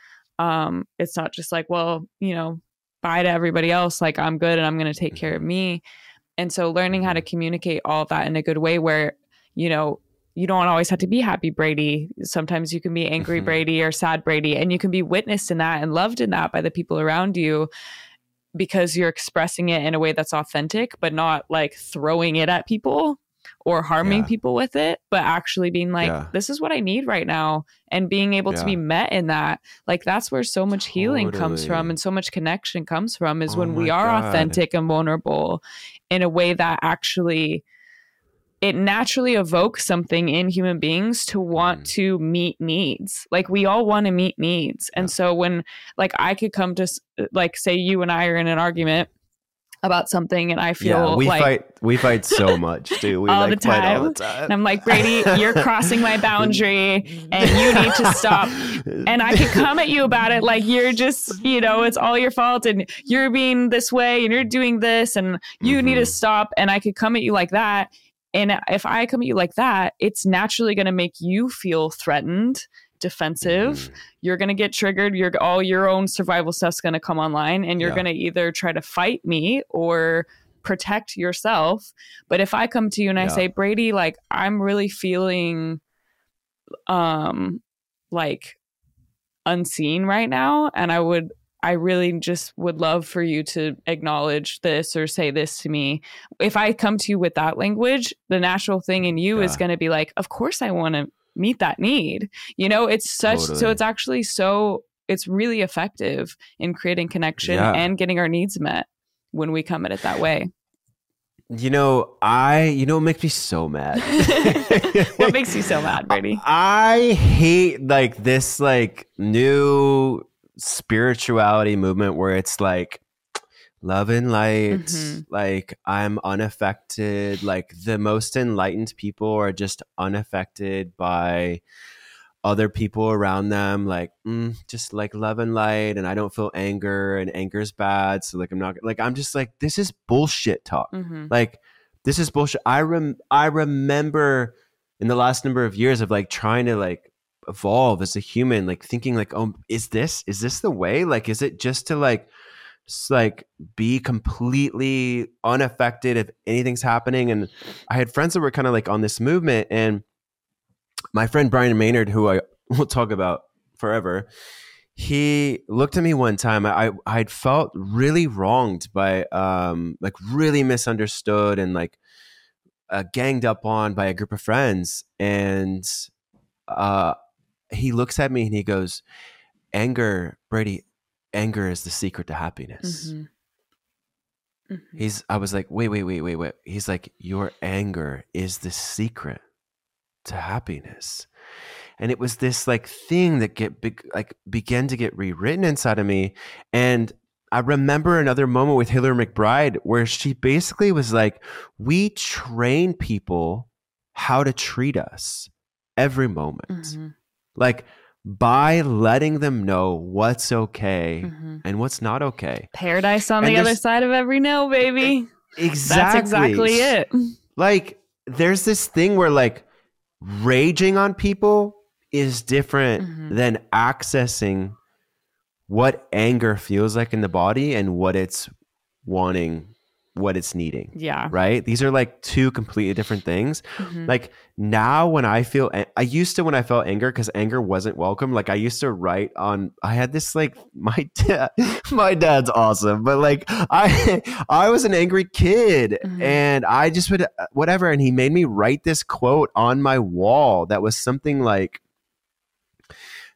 It's not just like, well, you know, bye to everybody else. Like, I'm good and I'm going to take care of me. And so learning how to communicate all of that in a good way where, you know, you don't always have to be happy Brady. Sometimes you can be angry Brady or sad Brady, and you can be witnessed in that and loved in that by the people around you, because you're expressing it in a way that's authentic, but not like throwing it at people or harming people with it, but actually being like, this is what I need right now. And being able to be met in that. Like, that's where so much healing comes from and so much connection comes from, is when we are authentic and vulnerable in a way that actually, it naturally evokes something in human beings to want to meet needs. Like, we all want to meet needs. And so when, like, I could come to, like, say you and I are in an argument about something and I feel we fight so much too. We all like the time. fight all the time. And I'm like, Brady, you're crossing my boundary and you need to stop. And I could come at you about it like you're just, you know, it's all your fault and you're being this way and you're doing this and you need to stop. And I could come at you like that. And if I come at you like that, it's naturally going to make you feel threatened, defensive. You're going to get triggered. All your own survival stuff's going to come online, and you're going to either try to fight me or protect yourself. But if I come to you and I say, Brady, like, I'm really feeling like unseen right now, and I really just would love for you to acknowledge this or say this to me. If I come to you with that language, the natural thing in you is going to be like, of course I want to meet that need. You know, it's such, so it's actually it's really effective in creating connection and getting our needs met when we come at it that way. You know, what makes me so mad? What makes you so mad, Brady? I hate like this like new spirituality movement where it's like love and light, like I'm unaffected, like the most enlightened people are just unaffected by other people around them, like just like love and light, and I don't feel anger, and anger's bad, so like I'm just like, this is bullshit talk. Like, this is bullshit. I remember in the last number of years of like trying to like evolve as a human, like thinking like, oh, is this the way? Like, is it just to like be completely unaffected if anything's happening? And I had friends that were kind of like on this movement, and my friend Brian Maynard, who I will talk about forever, he looked at me one time. I'd felt really wronged by like really misunderstood and like ganged up on by a group of friends. And he looks at me and he goes, Brady, anger is the secret to happiness. I was like, wait. He's like, your anger is the secret to happiness. And it was this like thing that began to get rewritten inside of me. And I remember another moment with Hillary McBride where she basically was like, we train people how to treat us every moment. Like, by letting them know what's okay and what's not okay. Paradise on the other side of every no, baby. Exactly. That's exactly it. Like, there's this thing where like raging on people is different than accessing what anger feels like in the body and what it's wanting, what it's needing. Yeah. Right? These are like two completely different things. Like, now when I felt anger, because anger wasn't welcome, like I used to write on, I had this like, my dad's awesome, but like I was an angry kid and I just would, whatever. And he made me write this quote on my wall that was something like,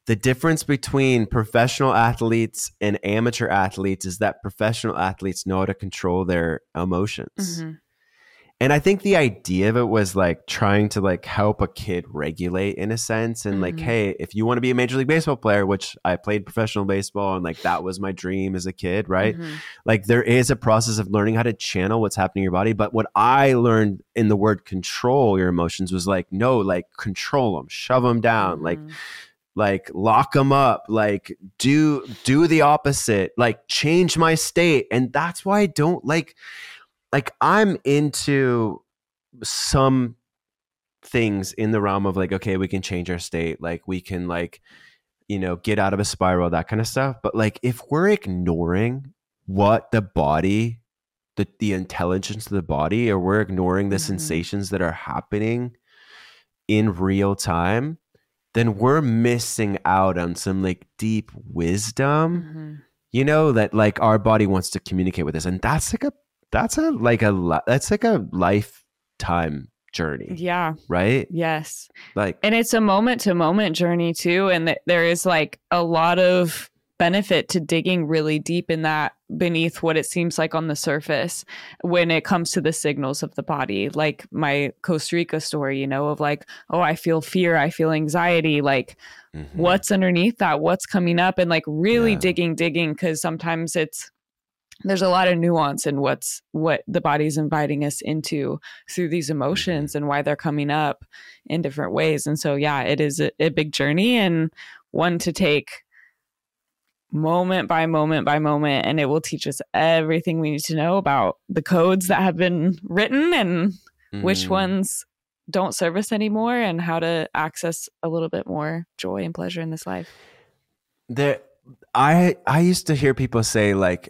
the difference between professional athletes and amateur athletes is that professional athletes know how to control their emotions. Mm-hmm. And I think the idea of it was like trying to like help a kid regulate in a sense. And like, hey, if you want to be a Major League Baseball player, which I played professional baseball and like that was my dream as a kid, right? Like there is a process of learning how to channel what's happening in your body. But what I learned in the word control your emotions was like, no, like control them, shove them down, like lock them up, like do the opposite, like change my state. And that's why I don't like I'm into some things in the realm of like, okay, we can change our state. Like we can like, you know, get out of a spiral, that kind of stuff. But like, if we're ignoring what the body, the intelligence of the body, or we're ignoring the sensations that are happening in real time, then we're missing out on some like deep wisdom, you know, that like our body wants to communicate with us. And that's like a lifetime journey. Yeah. Right? Yes. Like, and it's a moment to moment journey too. And there is like a lot of benefit to digging really deep in that beneath what it seems like on the surface when it comes to the signals of the body. Like my Costa Rica story, you know, of like, oh, I feel fear, I feel anxiety, like what's underneath that, what's coming up, and like really digging, because sometimes there's a lot of nuance in what the body's inviting us into through these emotions and why they're coming up in different ways. And so, yeah, it is a big journey and one to take moment by moment by moment. And it will teach us everything we need to know about the codes that have been written and which ones don't serve us anymore and how to access a little bit more joy and pleasure in this life. I used to hear people say like,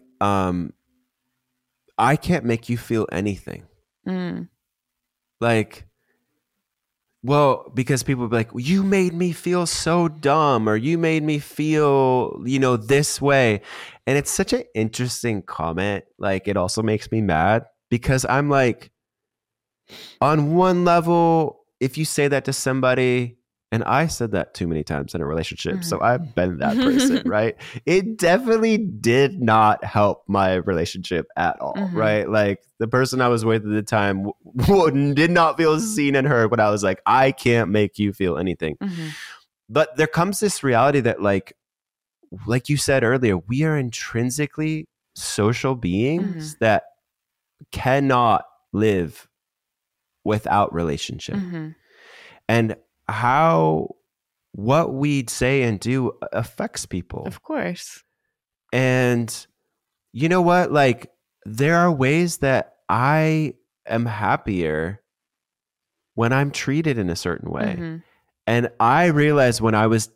I can't make you feel anything. Like, well, because people be like, well, you made me feel so dumb, or you made me feel, you know, this way. And it's such an interesting comment. Like, it also makes me mad because I'm like, on one level, if you say that to somebody, and I said that too many times in a relationship, so I've been that person, right? It definitely did not help my relationship at all, right? Like the person I was with at the time did not feel seen and heard when I was like, I can't make you feel anything. But there comes this reality that like you said earlier, we are intrinsically social beings that cannot live without relationship. And how what we say and do affects people. Of course. And you know what? Like there are ways that I am happier when I'm treated in a certain way. And I realized when I was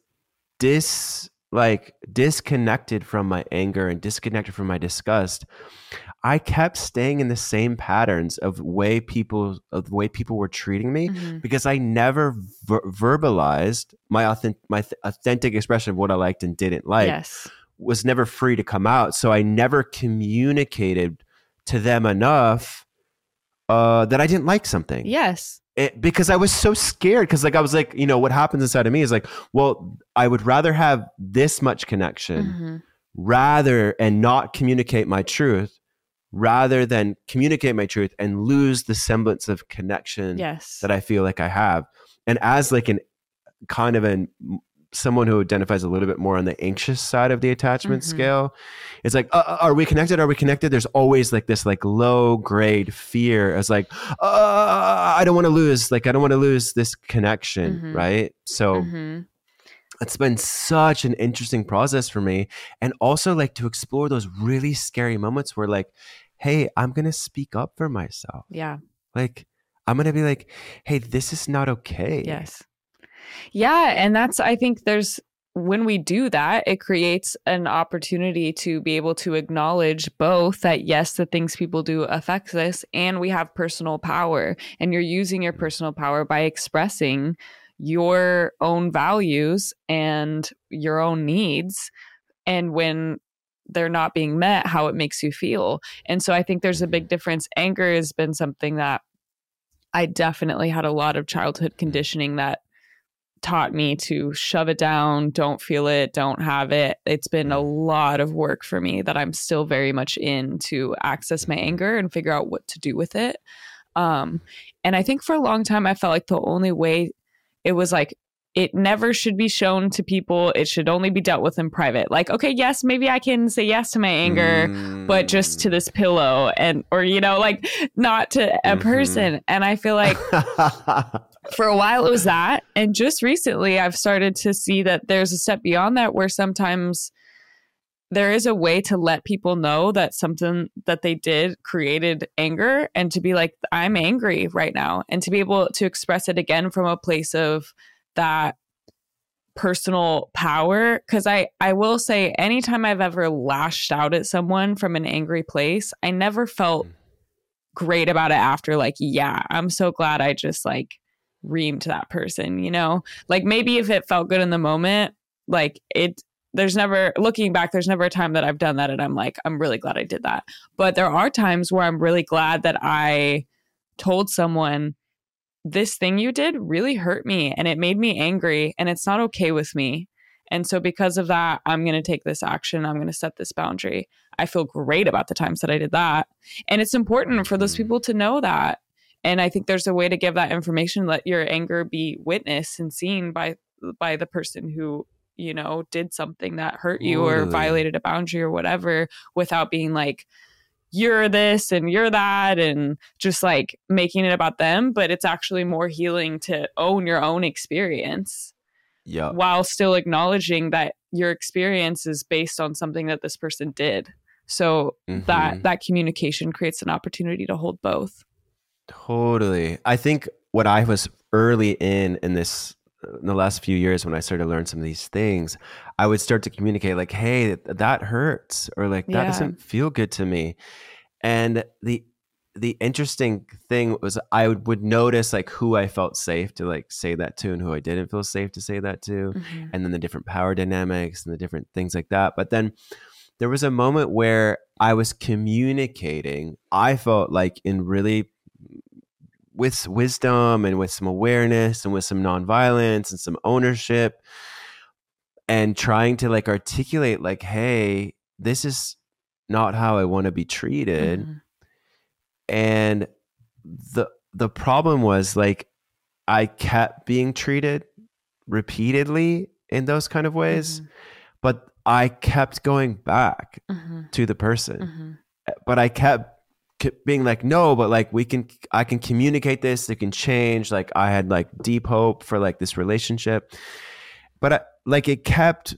disconnected from my anger and disconnected from my disgust, I kept staying in the same patterns of the way people were treating me because I never verbalized my authentic expression of what I liked and didn't like. Was never free to come out. So I never communicated to them enough that I didn't like something. Because I was so scared, because like I was like, you know, what happens inside of me is like, well, I would rather have this much connection and not communicate my truth, rather than communicate my truth and lose the semblance of connection that I feel like I have. And as like an kind of someone who identifies a little bit more on the anxious side of the attachment scale, it's like, are we connected? Are we connected? There's always like this like low grade fear as like, I don't want to lose, like, I don't want to lose this connection. Right. So it's been such an interesting process for me. And also like to explore those really scary moments where like, hey, I'm going to speak up for myself. Like, I'm going to be like, hey, this is not okay. Yeah. And I think when we do that, it creates an opportunity to be able to acknowledge both that, yes, the things people do affects us, and we have personal power, and you're using your personal power by expressing your own values and your own needs. And when they're not being met, how it makes you feel. And so I think there's a big difference. Anger has been something that I definitely had a lot of childhood conditioning that taught me to shove it down, don't feel it, don't have it. It's been a lot of work for me that I'm still very much in to access my anger and figure out what to do with it. And I think for a long time, I felt like the only way it was like, it never should be shown to people. It should only be dealt with in private. Like, okay, yes, maybe I can say yes to my anger, but just to this pillow or, like not to a person. And I feel like for a while it was that. And just recently I've started to see that there's a step beyond that where sometimes there is a way to let people know that something that they did created anger and to be like, I'm angry right now, and to be able to express it again from a place of that personal power. Because I will say anytime I've ever lashed out at someone from an angry place, I never felt great about it after. Like, yeah, I'm so glad I just like reamed that person, like maybe if it felt good in the moment, like there's never, looking back, there's never a time that I've done that and I'm like, I'm really glad I did that. But there are times where I'm really glad that I told someone, this thing you did really hurt me and it made me angry and it's not okay with me. And so because of that, I'm going to take this action. I'm going to set this boundary. I feel great about the times that I did that. And it's important for those people to know that. And I think there's a way to give that information, let your anger be witnessed and seen by the person who, did something that hurt you or violated a boundary or whatever, without being like, you're this and you're that, and just like making it about them. But it's actually more healing to own your own experience, while still acknowledging that your experience is based on something that this person did. So that communication creates an opportunity to hold both. Totally. I think what I was early in the last few years when I started to learn some of these things, I would start to communicate like, hey, that hurts, or like that doesn't feel good to me. And the interesting thing was I would notice like who I felt safe to like say that to and who I didn't feel safe to say that to. And then the different power dynamics and the different things like that. But then there was a moment where I was communicating, I felt like in really with wisdom and with some awareness and with some nonviolence and some ownership, and trying to like articulate like, hey, this is not how I want to be treated. And the problem was like I kept being treated repeatedly in those kind of ways, but I kept going back to the person. But I kept being like, no, but like I can communicate this, it can change. Like I had like deep hope for like this relationship, but it kept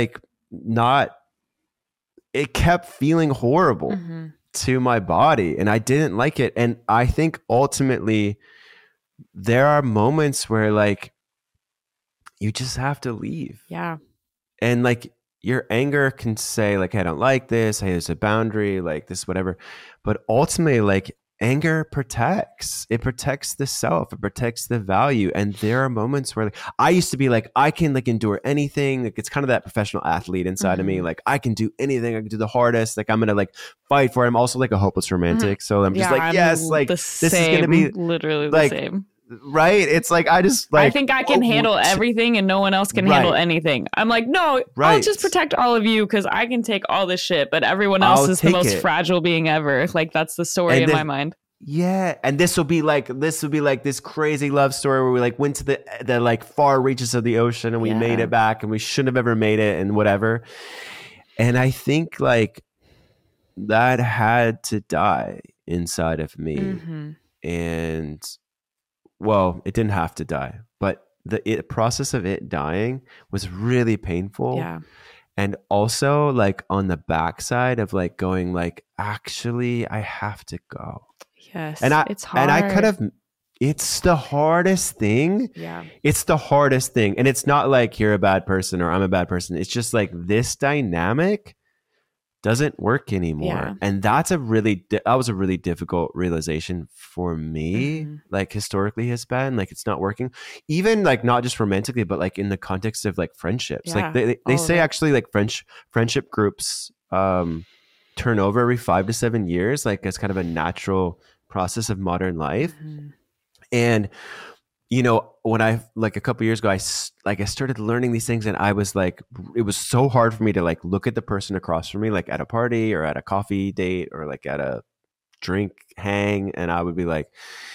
feeling horrible to my body, and I didn't like it. And I think ultimately there are moments where like you just have to leave. Yeah. And like your anger can say like, hey, I don't like this. Hey, there's a boundary, like this, whatever. But ultimately, like anger protects the self, it protects the value. And there are moments where like, I used to be like, I can like endure anything. Like it's kind of that professional athlete inside of me. Like I can do anything. I can do the hardest. Like I'm going to like fight for it. I'm also like a hopeless romantic. So I'm just like, yes, like this is going to be literally like, the same. Right. It's like, I just like, I think I can handle everything and no one else can handle anything. I'm like, no, I'll just protect all of you because I can take all this shit, but everyone else is the most fragile being ever. Like that's the story in my mind. Yeah. And this will be like this crazy love story where we like went to the like far reaches of the ocean and we made it back and we shouldn't have ever made it and whatever. And I think like that had to die inside of me. And well, it didn't have to die, but the process of it dying was really painful. Yeah. And also like on the backside of like going like, actually, I have to go. Yes. And it's hard. And I could have, it's the hardest thing. Yeah. It's the hardest thing. And it's not like you're a bad person or I'm a bad person. It's just like this dynamic doesn't work anymore. Yeah. And that was a really difficult realization for me, like historically has been like, it's not working, even like not just romantically, but like in the context of like friendships. Like they say actually like friendship groups turn over every 5 to 7 years, like as kind of a natural process of modern life. And when I like a couple years ago, I started learning these things, and I was like, it was so hard for me to like look at the person across from me, like at a party or at a coffee date or like at a drink hang, and I would be like,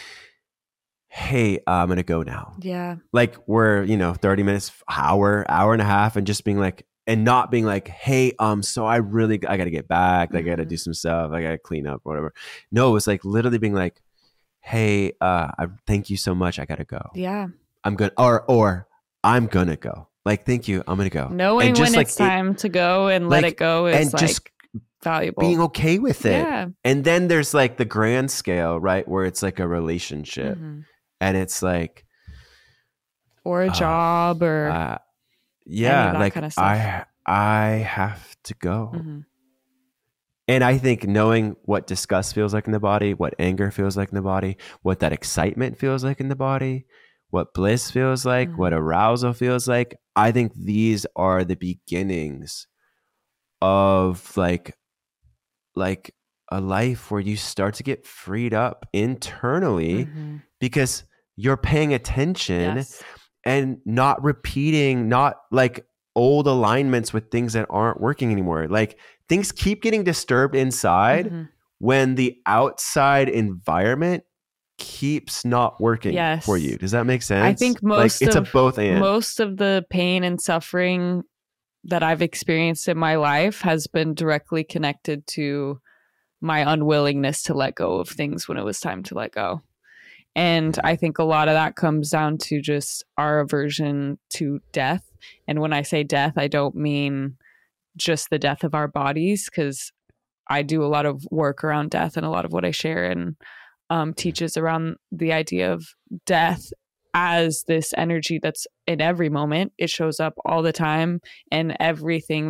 hey, I'm gonna go now. Yeah. Like we're 30 minutes, hour and a half, and just being like, and not being like, hey, so I gotta get back, I gotta do some stuff, I gotta clean up, whatever. No, it was like literally being like, hey, I thank you so much, I gotta go. Yeah. I'm gonna or I'm gonna go. Like, thank you, I'm gonna go. Knowing and just when like it's time to go and let it go is and like just valuable. Being okay with it. Yeah. And then there's like the grand scale, right? Where it's like a relationship. And it's like, or a job or like kind of stuff. I have to go. And I think knowing what disgust feels like in the body, what anger feels like in the body, what that excitement feels like in the body, what bliss feels like, what arousal feels like, I think these are the beginnings of like a life where you start to get freed up internally because you're paying attention and not repeating, not like old alignments with things that aren't working anymore. Like things keep getting disturbed inside when the outside environment keeps not working for you. Does that make sense? I think most it's a both and. Most of the pain and suffering that I've experienced in my life has been directly connected to my unwillingness to let go of things when it was time to let go. And I think a lot of that comes down to just our aversion to death. And when I say death, I don't mean just the death of our bodies, because I do a lot of work around death, and a lot of what I share and teaches around the idea of death as this energy that's in every moment. It shows up all the time, and everything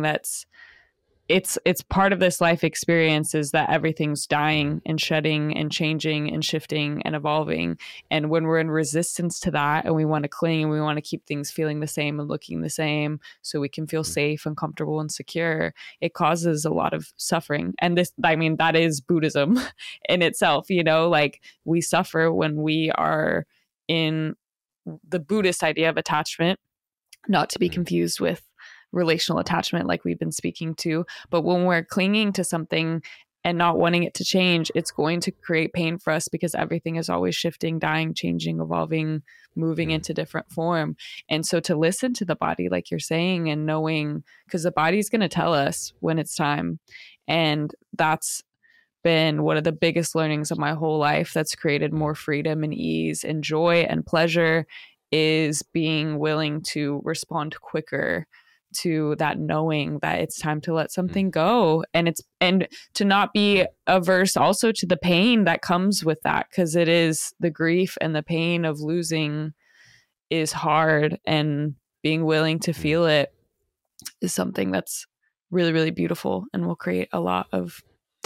it's part of this life experience is that everything's dying and shedding and changing and shifting and evolving. And when we're in resistance to that and we want to cling and we want to keep things feeling the same and looking the same so we can feel safe and comfortable and secure, it causes a lot of suffering. And that is Buddhism in itself, like we suffer when we are in the Buddhist idea of attachment, not to be confused with relational attachment like we've been speaking to. But when we're clinging to something and not wanting it to change, it's going to create pain for us because everything is always shifting, dying, changing, evolving, moving into different form. And so to listen to the body, like you're saying, and knowing, because the body's going to tell us when it's time. And that's been one of the biggest learnings of my whole life that's created more freedom and ease and joy and pleasure, is being willing to respond quicker to that, knowing that it's time to let something go, and to not be averse also to the pain that comes with that, because it is the grief and the pain of losing is hard, and being willing to feel it is something that's really, really beautiful and will create a lot of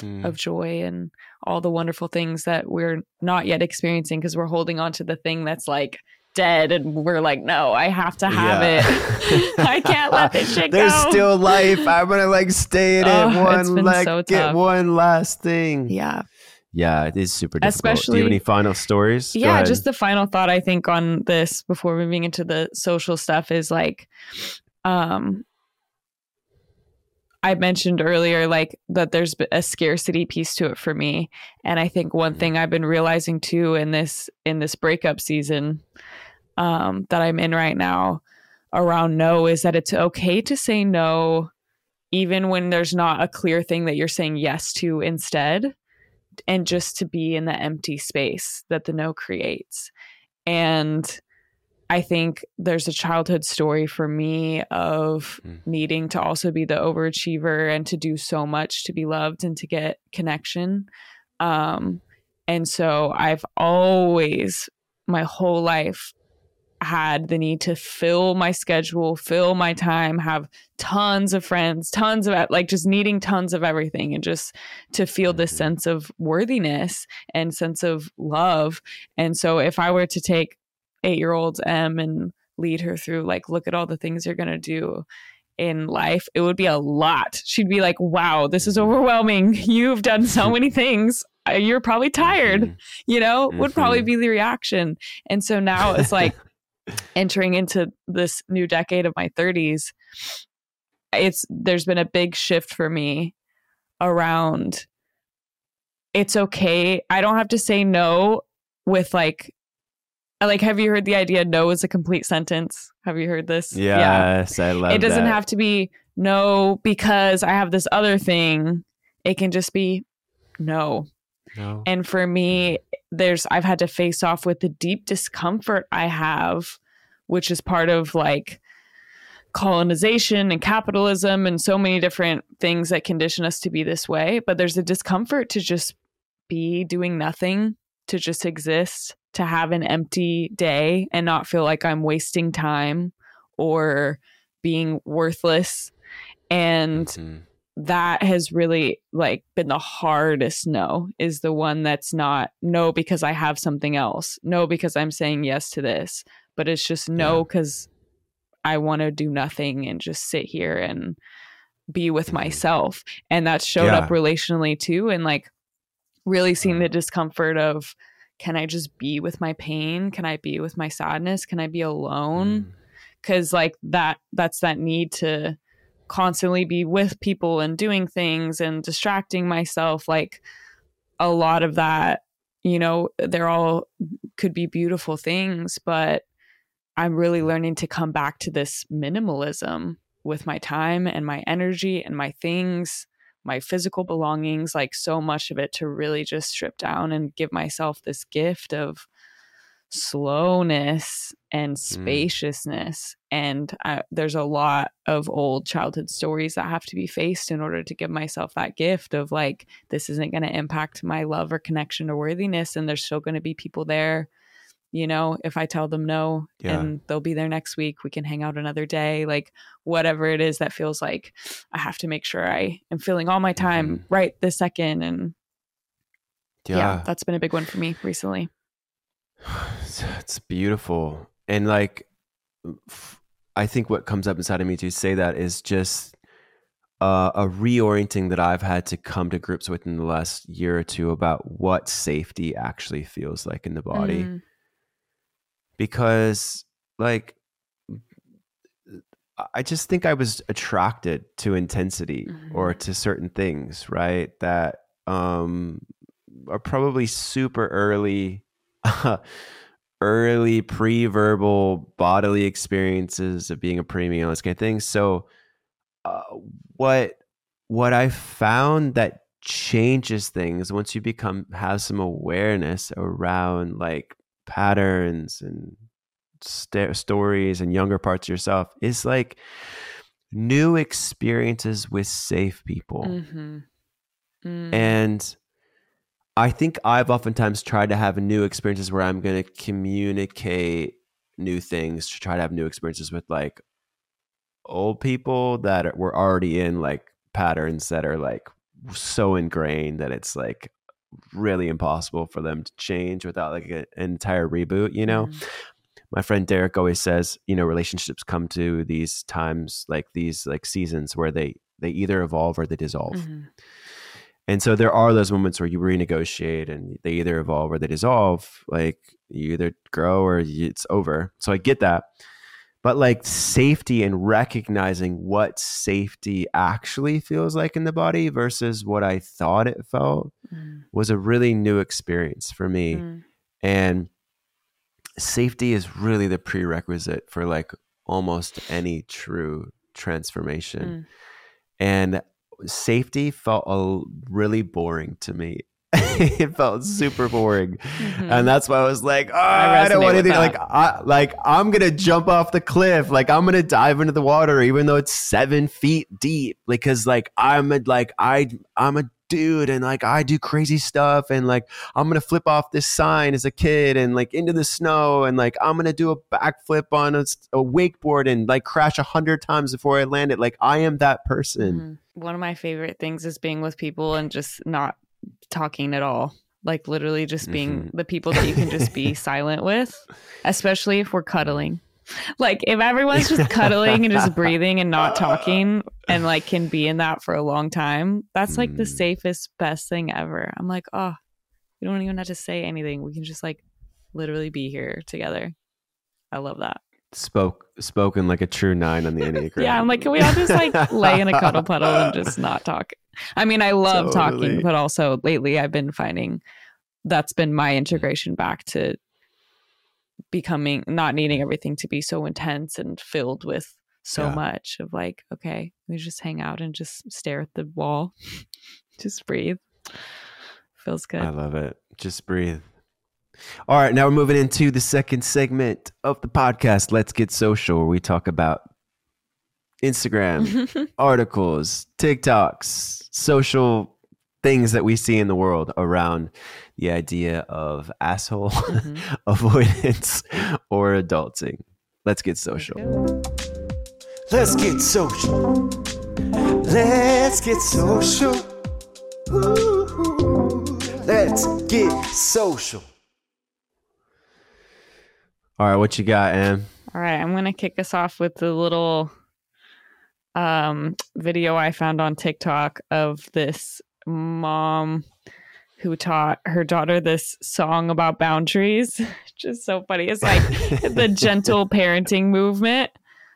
joy and all the wonderful things that we're not yet experiencing because we're holding on to the thing that's like dead, and we're like, no, I have to have it. I can't let this shit There's go. still life. I'm gonna like stay in it. Get one last thing. Yeah, it is super difficult. Especially, do you have any final stories? Yeah, just the final thought I think on this before moving into the social stuff is like, I mentioned earlier, like that there's a scarcity piece to it for me. And I think one thing I've been realizing too in this breakup season that I'm in right now around no, is that it's okay to say no, even when there's not a clear thing that you're saying yes to instead, and just to be in the empty space that the no creates. And I think there's a childhood story for me of needing to also be the overachiever and to do so much to be loved and to get connection. And so I've always, my whole life, had the need to fill my schedule, fill my time, have tons of friends, tons of like just needing tons of everything, and just to feel this sense of worthiness and sense of love. And so if I were to take 8-year-old Em and lead her through like, look at all the things you're going to do in life, it would be a lot. She'd be like, wow, this is overwhelming. You've done so many things. You're probably tired, would probably be the reaction. And so now it's like, entering into this new decade of my 30s, there's been a big shift for me around it's okay. I don't have to say no with like, have you heard the idea no is a complete sentence? Have you heard this? Yes, yeah. I love it. Doesn't that. have to be no because I have this other thing. It can just be no. And for me, I've had to face off with the deep discomfort I have, which is part of like colonization and capitalism and so many different things that condition us to be this way. But there's a discomfort to just be doing nothing, to just exist, to have an empty day and not feel like I'm wasting time or being worthless. And that has really like been the hardest no, is the one that's not no because I have something else, no because I'm saying yes to this, but it's just no because I want to do nothing and just sit here and be with myself. And that showed up relationally too, and like really seeing the discomfort of, can I just be with my pain? Can I be with my sadness? Can I be alone? Because like that's that need to constantly be with people and doing things and distracting myself. Like a lot of that, they're all could be beautiful things, but I'm really learning to come back to this minimalism with my time and my energy and my things, my physical belongings, like so much of it, to really just strip down and give myself this gift of slowness and spaciousness. And there's a lot of old childhood stories that have to be faced in order to give myself that gift of like, this isn't going to impact my love or connection or worthiness. And there's still going to be people there, if I tell them no, and they'll be there next week, we can hang out another day, like whatever it is that feels like I have to make sure I am filling all my time right this second. And that's been a big one for me recently. It's beautiful. And like, I think what comes up inside of me to say that is just a reorienting that I've had to come to grips with in the last year or two about what safety actually feels like in the body. Because like, I just think I was attracted to intensity or to certain things, right? That are probably super early pre-verbal bodily experiences of being a preemie, all this kind of thing. So what I found that changes things once you have some awareness around like patterns and stories and younger parts of yourself is like new experiences with safe people. And I think I've oftentimes tried to have new experiences where I'm going to communicate new things, to try to have new experiences with like old people that were already in like patterns that are like so ingrained that it's like really impossible for them to change without like an entire reboot, My friend Derek always says, relationships come to these times, like these like seasons where they either evolve or they dissolve. And so there are those moments where you renegotiate and they either evolve or they dissolve. Like you either grow or it's over. So I get that. But like safety and recognizing what safety actually feels like in the body versus what I thought it felt was a really new experience for me. And safety is really the prerequisite for like almost any true transformation. And safety felt really boring to me. It felt super boring. And that's why I was like, I don't want anything. I'm going to jump off the cliff. Like I'm going to dive into the water, even though it's 7 feet deep, because like, I'm a dude and like I do crazy stuff and like I'm gonna flip off this sign as a kid and like into the snow and like I'm gonna do a backflip on a wakeboard and like crash 100 times before I land it. Like I am that person. One of my favorite things is being with people and just not talking at all, like literally just being the people that you can just be silent with, especially if we're cuddling. Like if everyone's just cuddling and just breathing and not talking and like can be in that for a long time, that's like the safest, best thing ever. I'm like, oh, we don't even have to say anything. We can just like literally be here together. I love that. spoken like a true 9 on the Enneagram. Yeah, I'm like, can we all just like lay in a cuddle puddle and just not talk? I mean, I love talking, but also lately I've been finding that's been my integration back to becoming, not needing everything to be so intense and filled with so much of like, okay, we just hang out and just stare at the wall. Just breathe. Feels good. I love it. Just breathe. All right, now we're moving into the second segment of the podcast, Let's Get Social, where we talk about Instagram, articles, TikToks, social things that we see in the world around the idea of asshole avoidance or adulting. Let's get social. Let's get social. Let's get social. Ooh, let's get social. All right, what you got, Em? All right, I'm going to kick us off with the little video I found on TikTok of this mom who taught her daughter this song about boundaries. Just so funny. It's like the gentle parenting movement.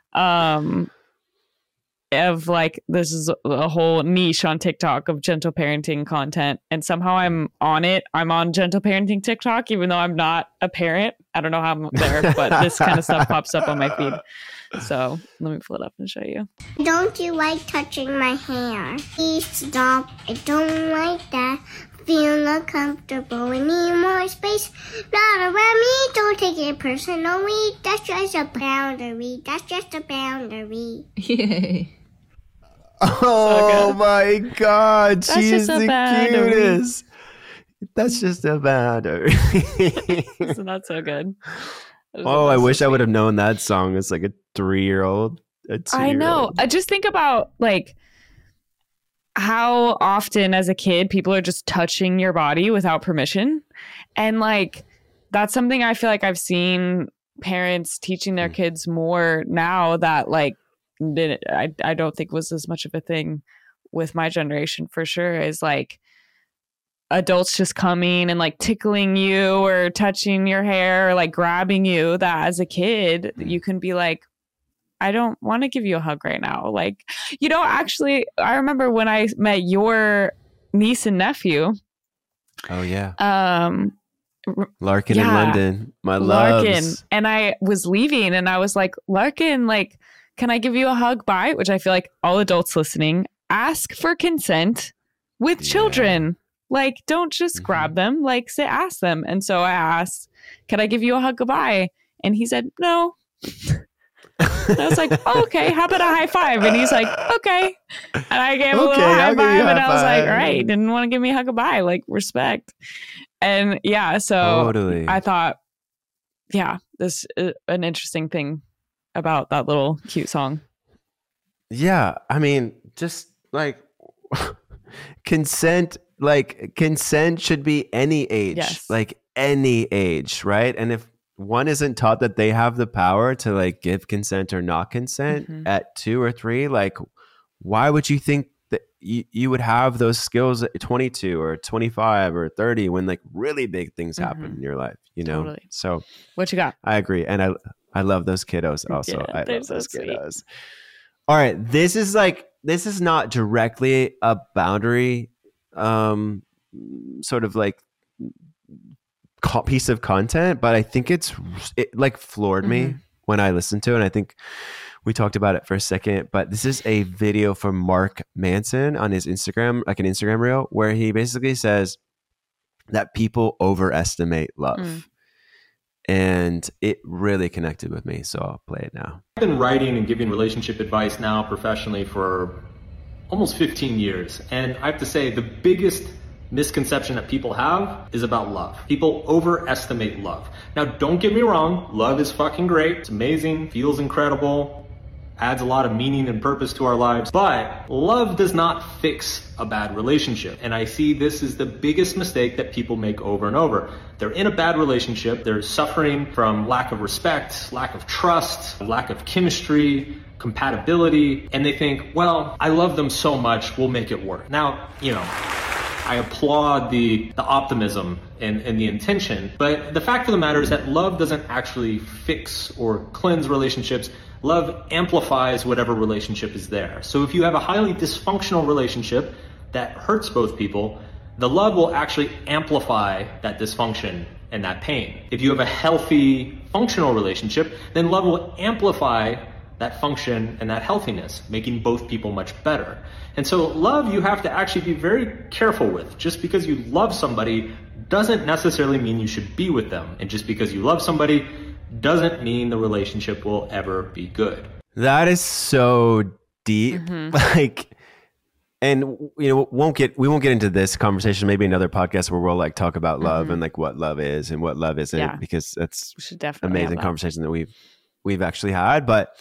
Of like, this is a whole niche on TikTok of gentle parenting content, and somehow I'm on it. I'm on gentle parenting TikTok, even though I'm not a parent. I don't know how I'm there, but this kind of stuff pops up on my feed. So let me pull it up and show you. Don't you like touching my hair? Please stop. I don't like that. Feel uncomfortable. We need more space. Not around me. Don't take it personally. That's just a boundary. That's just a boundary. Yay. Oh my God, she's the cutest. That's just a boundary. Isn't that so good? Oh, I wish I would have known that song as like a 3-year-old. I know. I just think about like how often as a kid people are just touching your body without permission. And like that's something I feel like I've seen parents teaching their kids more now that like I don't think was as much of a thing with my generation for sure, is like adults just coming and like tickling you or touching your hair or like grabbing you, that as a kid you can be like, I don't want to give you a hug right now. Like, you know, actually I remember when I met your niece and nephew. Oh yeah. Larkin in London. My Larkin. loves. And I was leaving and I was like, Larkin, like, can I give you a hug? Bye. Which I feel like all adults listening, ask for consent with children. Like, don't just grab them. Like, say, ask them. And so I asked, can I give you a hug goodbye? And he said, no. And I was like, oh, okay, how about a high five? And he's like, okay. And I gave him a little high five and I was like, all right, didn't want to give me a hug goodbye. Like, respect. And yeah, so totally. I thought, yeah, this is an interesting thing about that little cute song. Yeah, I mean, just like consent should be any age, like any age, right? And if one isn't taught that they have the power to like give consent or not consent at 2 or 3, like why would you think that you would have those skills at 22 or 25 or 30 when like really big things happen in your life, you know? Totally. So what you got? I agree. And I love those kiddos also. Yeah, I love so those sweet. kiddos. All right. This is not directly a boundary sort of like piece of content, but I think it like floored me when I listened to it. And I think we talked about it for a second, but this is a video from Mark Manson on his Instagram, like an Instagram reel, where he basically says that people overestimate love. And it really connected with me, so I'll play it now. I've been writing and giving relationship advice now professionally for almost 15 years. And I have to say the biggest misconception that people have is about love. People overestimate love. Now, don't get me wrong. Love is fucking great. It's amazing, feels incredible, adds a lot of meaning and purpose to our lives. But love does not fix a bad relationship. And I see this is the biggest mistake that people make over and over. They're in a bad relationship. They're suffering from lack of respect, lack of trust, lack of chemistry, compatibility. And they think, well, I love them so much, we'll make it work. Now, you know, I applaud the optimism and the intention, but the fact of the matter is that love doesn't actually fix or cleanse relationships. Love amplifies whatever relationship is there. So if you have a highly dysfunctional relationship that hurts both people, the love will actually amplify that dysfunction and that pain. If you have a healthy, functional relationship, then love will amplify that function and that healthiness, making both people much better. And so love, you have to actually be very careful with. Just because you love somebody doesn't necessarily mean you should be with them. And just because you love somebody doesn't mean the relationship will ever be good. That is so deep. Like, and we won't get into this conversation, maybe another podcast where we'll like talk about love and like what love is and what love isn't, because that's an amazing conversation that we've actually had. But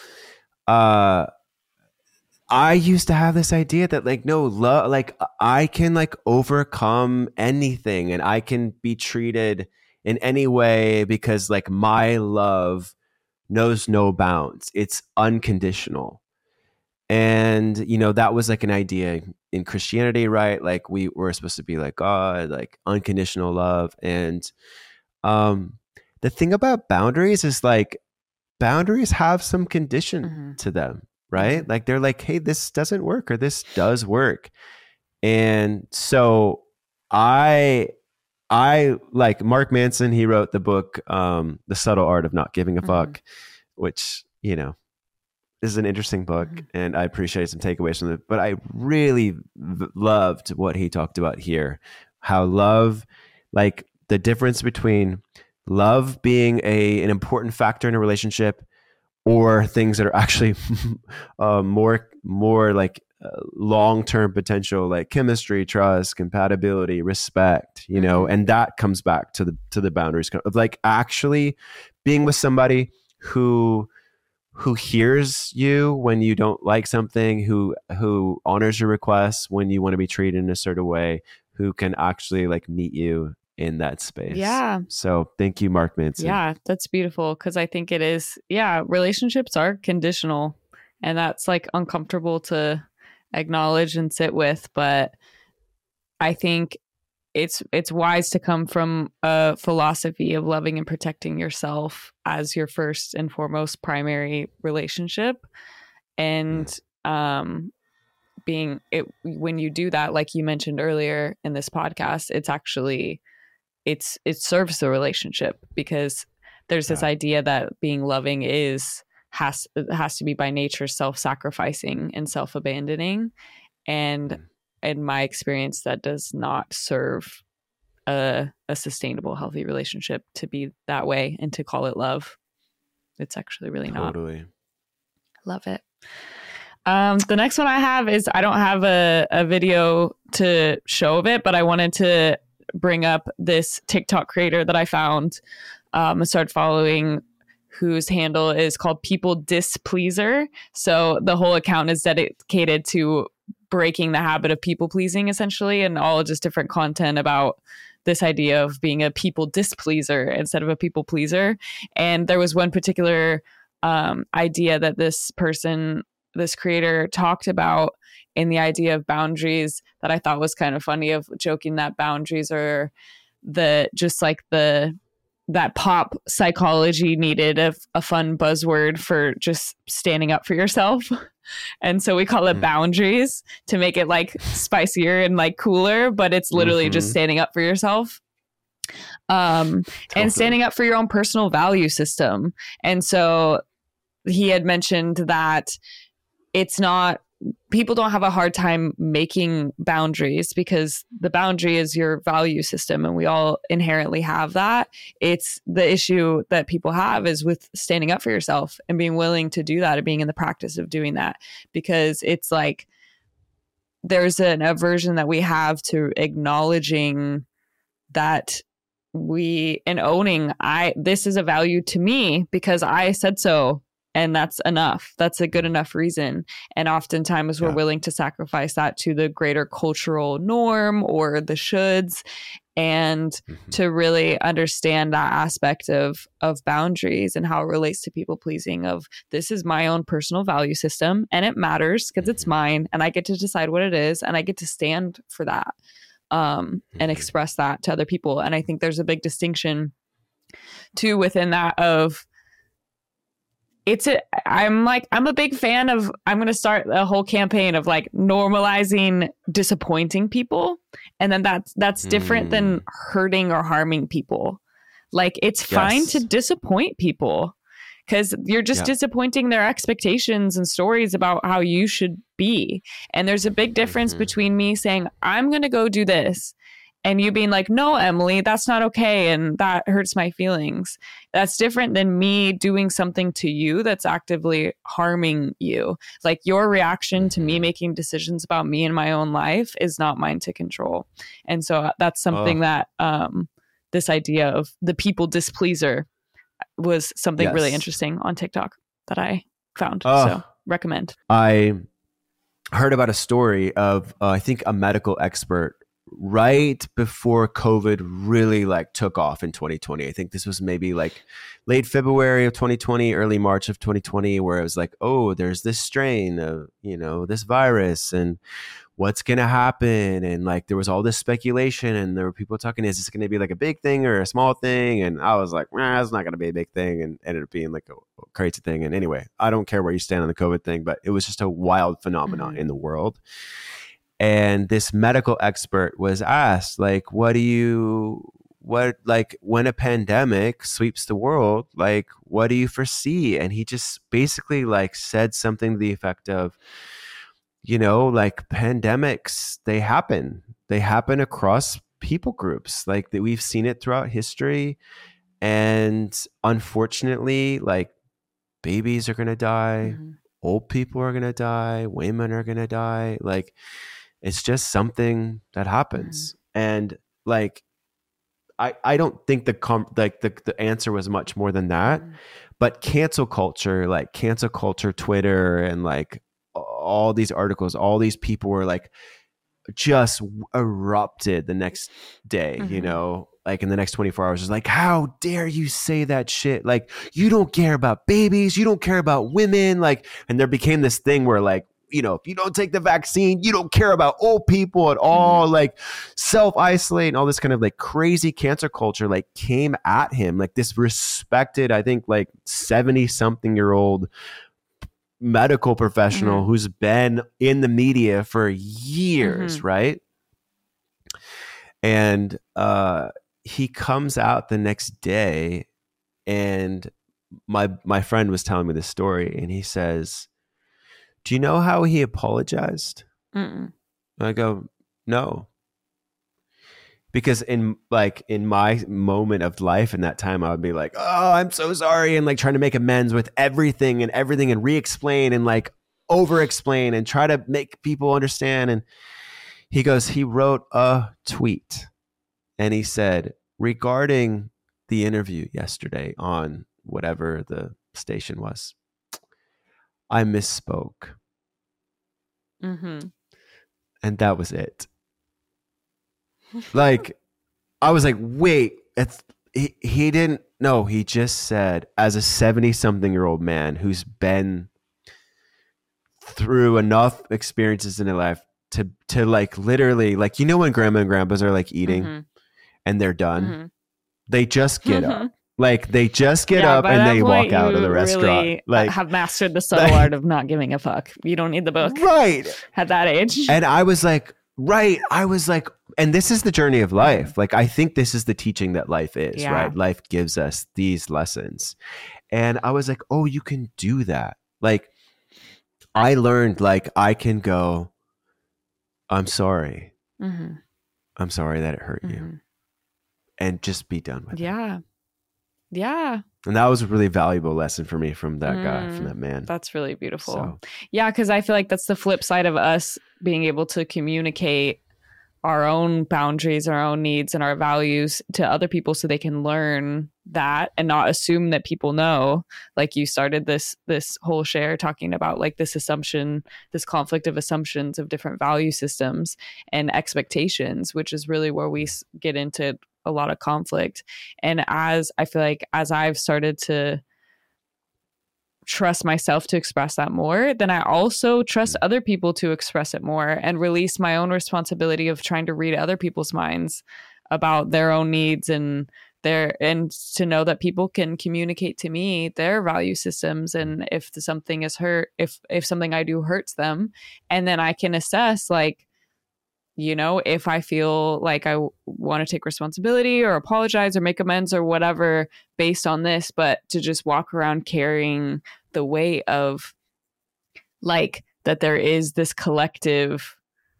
I used to have this idea that like, no, love, like I can like overcome anything and I can be treated in any way because like my love knows no bounds. It's unconditional. And, that was like an idea in Christianity, right? Like we were supposed to be like God, like unconditional love. And the thing about boundaries is like boundaries have some condition to them, right? Like they're like, hey, this doesn't work or this does work. And so I like Mark Manson, he wrote the book, The Subtle Art of Not Giving a Fuck, which, is an interesting book and I appreciate some takeaways from it, but I really loved what he talked about here, how love, like the difference between love being an important factor in a relationship or things that are actually more like long-term potential, like chemistry, trust, compatibility, respect, and that comes back to the boundaries of like actually being with somebody who hears you when you don't like something, who honors your requests when you want to be treated in a certain way, who can actually like meet you in that space. Yeah. So thank you, Mark Manson. Yeah, that's beautiful because I think it is. Yeah, relationships are conditional, and that's like uncomfortable to acknowledge and sit with. But I think it's wise to come from a philosophy of loving and protecting yourself as your first and foremost primary relationship, and being it when you do that, like you mentioned earlier in this podcast, it's actually it serves the relationship because there's this idea that being loving has to be by nature self-sacrificing and self-abandoning, and in my experience that does not serve a sustainable, healthy relationship to be that way and to call it love. It's actually really not. Totally. Love it. The next one I have is, I don't have a video to show of it, but I wanted to bring up this TikTok creator that I found. I started following, whose handle is called People Displeaser. So the whole account is dedicated to breaking the habit of people pleasing, essentially, and all just different content about this idea of being a people displeaser instead of a people pleaser. And there was one particular idea that this creator talked about in the idea of boundaries that I thought was kind of funny, of joking that boundaries are that pop psychology needed a fun buzzword for just standing up for yourself. And so we call it boundaries to make it like spicier and like cooler, but it's literally just standing up for yourself. And standing up for your own personal value system. And so he had mentioned that people don't have a hard time making boundaries because the boundary is your value system and we all inherently have that. It's the issue that people have is with standing up for yourself and being willing to do that and being in the practice of doing that, because it's like there's an aversion that we have to acknowledging that owning this is a value to me because I said so. And that's enough. That's a good enough reason. And oftentimes we're willing to sacrifice that to the greater cultural norm or the shoulds, and to really understand that aspect of boundaries and how it relates to people pleasing, of this is my own personal value system and it matters because it's mine and I get to decide what it is and I get to stand for that. and express that to other people. And I think there's a big distinction too within that of I'm a big fan of, I'm going to start a whole campaign of like normalizing disappointing people. And then that's different than hurting or harming people. Like it's fine to disappoint people because you're just disappointing their expectations and stories about how you should be. And there's a big difference between me saying, I'm going to go do this, and you being like, no, Emily, that's not okay. And that hurts my feelings. That's different than me doing something to you that's actively harming you. Like your reaction to me making decisions about me and my own life is not mine to control. And so that's something that this idea of the people displeaser was something really interesting on TikTok that I found. So recommend. I heard about a story of, I think a medical expert right before COVID really like took off in 2020. I think this was maybe like late February of 2020, early March of 2020, where it was like, oh, there's this strain of, this virus and what's going to happen. And like, there was all this speculation and there were people talking, is this going to be like a big thing or a small thing? And I was like, it's not going to be a big thing, and ended up being like a crazy thing. And anyway, I don't care where you stand on the COVID thing, but it was just a wild phenomenon in the world. And this medical expert was asked, like, when a pandemic sweeps the world, like, what do you foresee? And he just basically like said something to the effect of, like pandemics, they happen across people groups. Like that, we've seen it throughout history. And unfortunately, like babies are going to die, old people are going to die, women are going to die. Like, it's just something that happens. And like, I don't think the answer was much more than that, but cancel culture, Twitter, and like all these articles, all these people were like just erupted the next day, like in the next 24 hours, is like, how dare you say that shit? Like, you don't care about babies, you don't care about women. Like, and there became this thing where like, if you don't take the vaccine, you don't care about old people at all, like self-isolate and all this kind of like crazy cancer culture, like came at him, like this respected, I think like 70-something-year-old medical professional who's been in the media for years, right? And he comes out the next day, and my friend was telling me this story, and he says, do you know how he apologized? I go, no. Because in my moment of life in that time, I would be like, oh, I'm so sorry. And like trying to make amends with everything and re-explain and like over-explain and try to make people understand. And he goes, he wrote a tweet and he said, regarding the interview yesterday on whatever the station was, I misspoke. And that was it. Like, I was like, wait, he didn't, no, he just said, as a 70-something-year-old man who's been through enough experiences in their life to like literally, like, when grandma and grandpas are like eating and they're done, they just get up. Like they just get up and they walk out of the restaurant. Really, like, have mastered the subtle art of not giving a fuck. You don't need the book, right? At that age, and I was like, and this is the journey of life. Like I think this is the teaching that life is, right? Life gives us these lessons, and I was like, oh, you can do that. Like I learned, like I can go, I'm sorry, I'm sorry that it hurt you, and just be done with it. Yeah. And that was a really valuable lesson for me from that guy, from that man. That's really beautiful. So. Yeah, because I feel like that's the flip side of us being able to communicate our own boundaries, our own needs, and our values to other people so they can learn that and not assume that people know. Like you started this whole share talking about like this assumption, this conflict of assumptions of different value systems and expectations, which is really where we get into a lot of conflict. And as I feel like as I've started to trust myself to express that more, then I also trust other people to express it more and release my own responsibility of trying to read other people's minds about their own needs and to know that people can communicate to me their value systems, and if something is hurt, if something I do hurts them, and then I can assess, like, you know, if I feel like I want to take responsibility or apologize or make amends or whatever based on this, but to just walk around carrying the weight of, like, that there is this collective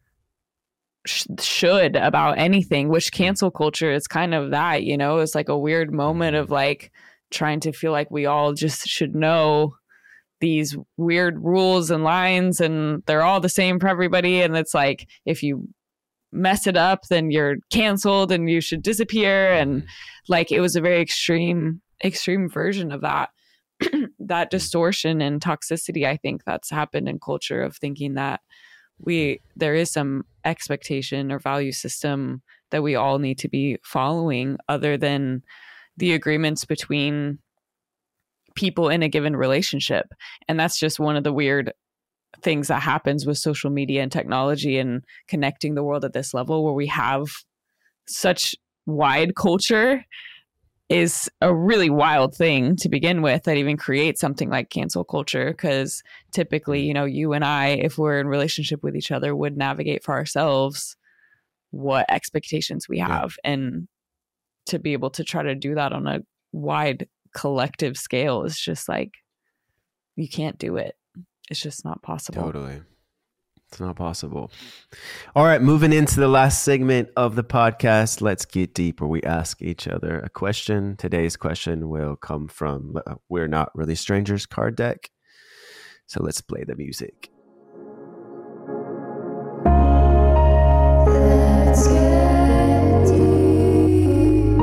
should about anything, which cancel culture is kind of that, you know, it's like a weird moment of like trying to feel like we all just should know these weird rules and lines and they're all the same for everybody. And it's like, if you mess it up, then you're canceled and you should disappear. And like, it was a very extreme version of that, that distortion and toxicity. I think that's happened in culture of thinking that there is some expectation or value system that we all need to be following other than the agreements between people in a given relationship. And that's just one of the weird things that happens with social media and technology and connecting the world at this level, where we have such wide culture, is a really wild thing to begin with, that even creates something like cancel culture. Because typically, you know, you and I, if we're in relationship with each other, would navigate for ourselves what expectations we have. And to be able to try to do that on a wide collective scale is just like, you can't do it. It's just not possible. Totally. It's not possible. All right, moving into the last segment of the podcast, let's get deep, where we ask each other a question. Today's question will come from We're Not Really Strangers card deck. So let's play the music. Let's get deep.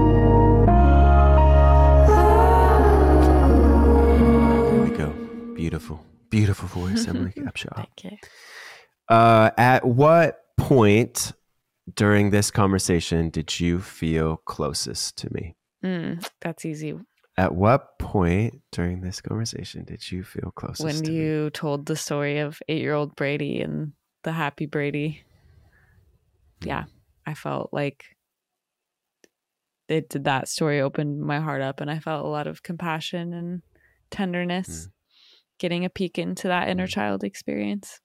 There we go. Beautiful. Beautiful voice, Emily Capshaw. Thank you. At what point during this conversation did you feel closest to me? That's easy. At what point during this conversation did you feel closest when to me? When you told the story of 8-year-old Brady and the happy Brady. Yeah, I felt like that story opened my heart up, and I felt a lot of compassion and tenderness. Getting a peek into that inner child experience.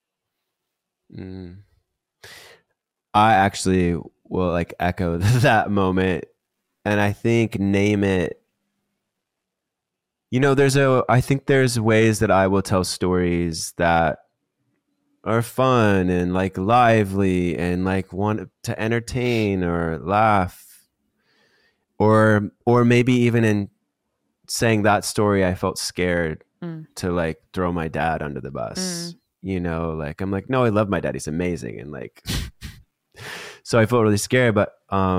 I actually will like echo that moment, and I think name it. You know, I think there's ways that I will tell stories that are fun and like lively and like want to entertain or laugh, or maybe even in saying that story, I felt scared to like throw my dad under the bus. You know, like I'm like, no, I love my dad. He's amazing. And like, so I felt really scared. But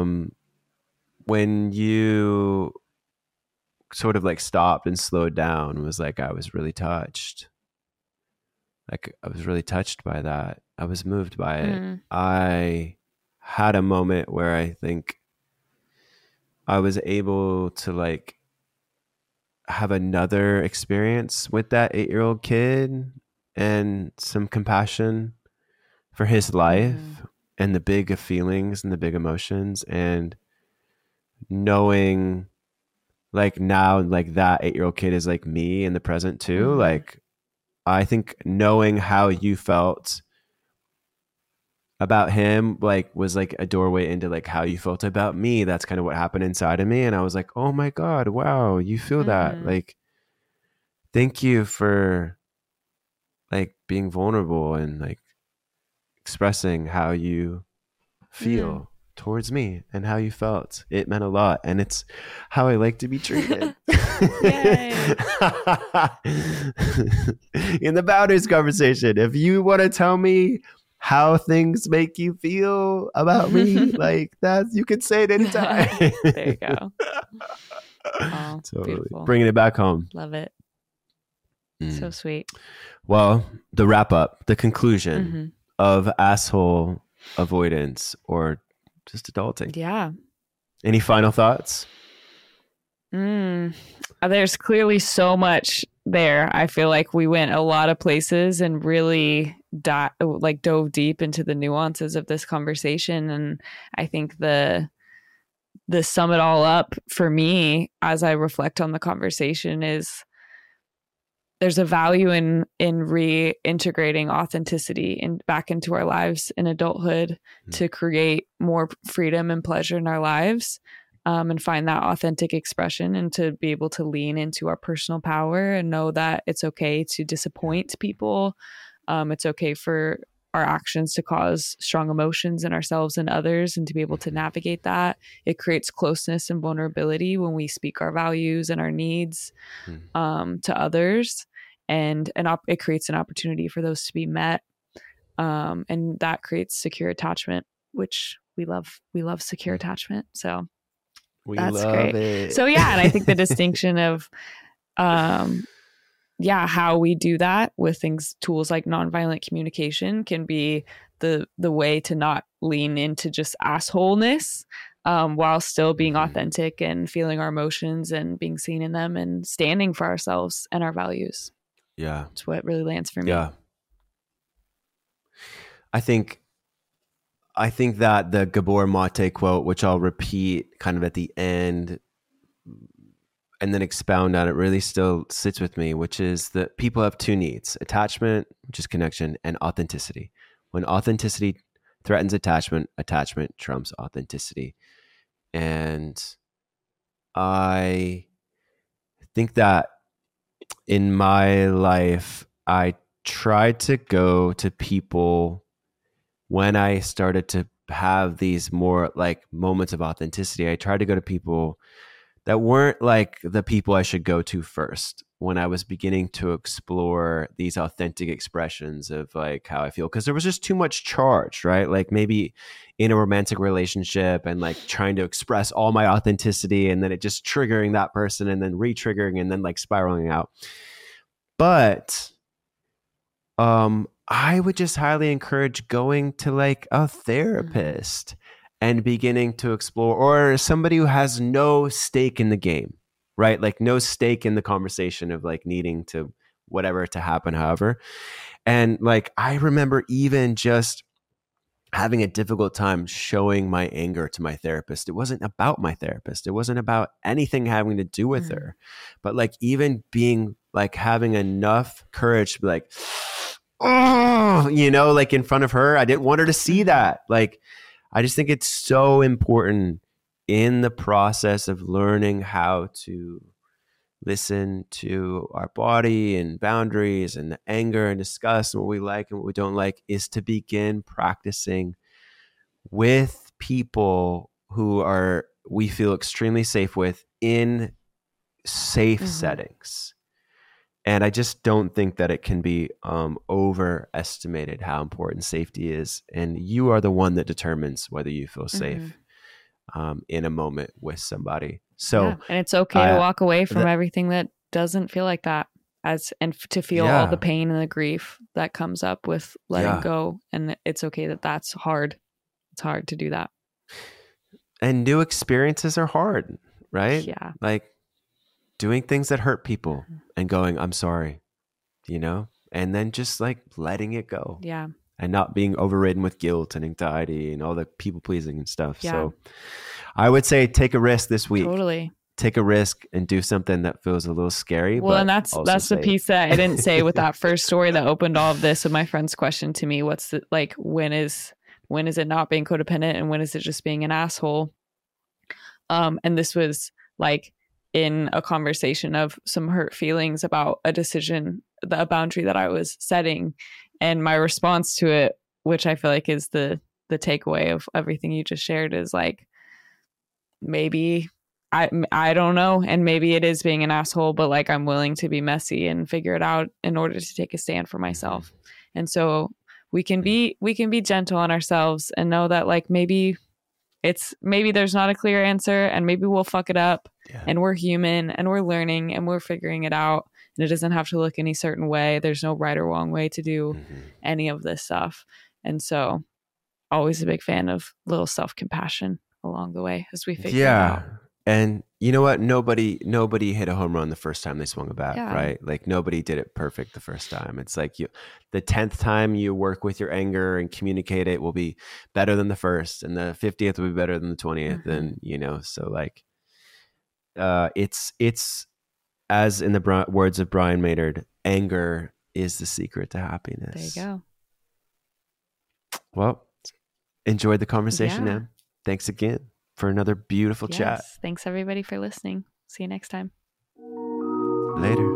when you sort of like stopped and slowed down, it was like, I was really touched. Like I was really touched by that. I was moved by it. I had a moment where I think I was able to like have another experience with that 8-year-old kid and some compassion for his life and the big feelings and the big emotions, and knowing like now like that 8-year-old kid is like me in the present too. Like I think knowing how you felt about him like was like a doorway into like how you felt about me. That's kind of what happened inside of me, and I was like, oh my God, wow, you feel that. Like thank you for like being vulnerable and like expressing how you feel towards me and how you felt. It meant a lot, and it's how I like to be treated. In the boundaries conversation, if you want to tell me how things make you feel about me, like that, you can say it anytime. There you go. Oh, totally beautiful. Bringing it back home. Love it. So sweet. Well, the wrap up, the conclusion of asshole avoidance or just adulting. Yeah. Any final thoughts? There's clearly so much there. I feel like we went a lot of places and really dove deep into the nuances of this conversation. And I think the sum it all up for me as I reflect on the conversation is there's a value in reintegrating authenticity back into our lives in adulthood to create more freedom and pleasure in our lives, and find that authentic expression, and to be able to lean into our personal power and know that it's okay to disappoint people. It's okay for our actions to cause strong emotions in ourselves and others, and to be able to navigate that. It creates closeness and vulnerability when we speak our values and our needs to others, and it creates an opportunity for those to be met, and that creates secure attachment, which we love. We love secure attachment, so that's great. It. So yeah, and I think the distinction of how we do that with tools like nonviolent communication can be the way to not lean into just assholeness, while still being authentic and feeling our emotions and being seen in them and standing for ourselves and our values. Yeah. It's what really lands for me. Yeah. I think that the Gabor Mate quote, which I'll repeat kind of at the end and then expound on it, really still sits with me, which is that people have two needs: attachment, which is connection, and authenticity. When authenticity threatens attachment, attachment trumps authenticity. And I think that in my life, I tried to go to people when I started to have these more like moments of authenticity. I tried to go to people that weren't like the people I should go to first when I was beginning to explore these authentic expressions of like how I feel. Cause there was just too much charge, right? Like maybe in a romantic relationship and like trying to express all my authenticity, and then it just triggering that person and then re-triggering and then like spiraling out. But I would just highly encourage going to like a therapist and beginning to explore, or somebody who has no stake in the game, right? Like no stake in the conversation of like needing to whatever to happen, however. And like, I remember even just having a difficult time showing my anger to my therapist. It wasn't about my therapist. It wasn't about anything having to do with her, but like even being like having enough courage to be like, oh, you know, like in front of her, I didn't want her to see that. Like, I just think it's so important in the process of learning how to listen to our body and boundaries and the anger and discuss and what we like and what we don't like, is to begin practicing with people who we feel extremely safe with in safe settings. And I just don't think that it can be overestimated how important safety is. And you are the one that determines whether you feel safe in a moment with somebody. So, and it's okay to walk away from everything that doesn't feel like that, and to feel all the pain and the grief that comes up with letting go. And it's okay that that's hard. It's hard to do that. And new experiences are hard, right? Yeah. Like doing things that hurt people and going, I'm sorry, you know, and then just like letting it go. Yeah. And not being overridden with guilt and anxiety and all the people pleasing and stuff. Yeah. So I would say take a risk this week. Totally. Take a risk and do something that feels a little scary. Well, and that's the piece that I didn't say with that first story that opened all of this. With my friend's question to me, what's the, like, when is it not being codependent and when is it just being an asshole? And this was like in a conversation of some hurt feelings about a decision, a boundary that I was setting. And my response to it, which I feel like is the takeaway of everything you just shared, is like, maybe I don't know, and maybe it is being an asshole, but like I'm willing to be messy and figure it out in order to take a stand for myself. And so we can be gentle on ourselves and know that like maybe there's not a clear answer, and maybe we'll fuck it up, and we're human and we're learning and we're figuring it out. And it doesn't have to look any certain way. There's no right or wrong way to do any of this stuff. And so always a big fan of little self-compassion along the way as we figure it out. And you know what? Nobody hit a home run the first time they swung a bat, right? Like nobody did it perfect the first time. It's like the 10th time you work with your anger and communicate it will be better than the first, and the 50th will be better than the 20th. And so like, it's as in the words of Brian Maynard, anger is the secret to happiness. There you go. Well, enjoyed the conversation, Em. Thanks again for another beautiful chat. Thanks everybody for listening. See you next time. Later.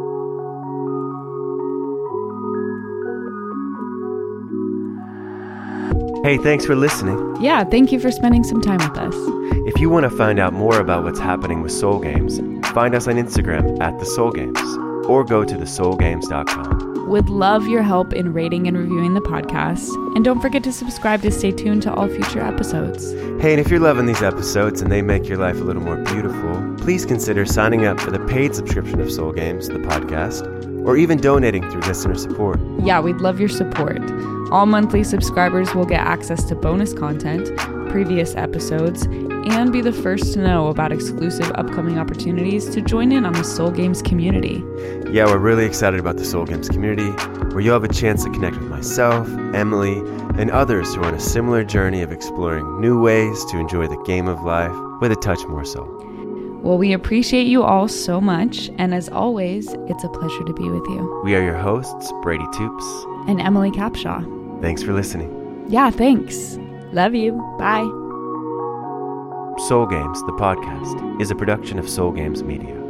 Hey, thanks for listening. Yeah, thank you for spending some time with us. If you want to find out more about what's happening with Soul Games, find us on Instagram @thesoulgames or go to thesoulgames.com. Would love your help in rating and reviewing the podcast. And don't forget to subscribe to stay tuned to all future episodes. Hey, and if you're loving these episodes and they make your life a little more beautiful, please consider signing up for the paid subscription of Soul Games, the podcast, or even donating through listener support. Yeah, we'd love your support. All monthly subscribers will get access to bonus content, previous episodes, and be the first to know about exclusive upcoming opportunities to join in on the Soul Games community. Yeah, we're really excited about the Soul Games community, where you'll have a chance to connect with myself, Emily, and others who are on a similar journey of exploring new ways to enjoy the game of life with a touch more soul. Well, we appreciate you all so much, and as always, it's a pleasure to be with you. We are your hosts, Brady Toops and Emily Capshaw. Thanks for listening. Yeah, thanks. Love you. Bye. Soul Games, the podcast, is a production of Soul Games Media.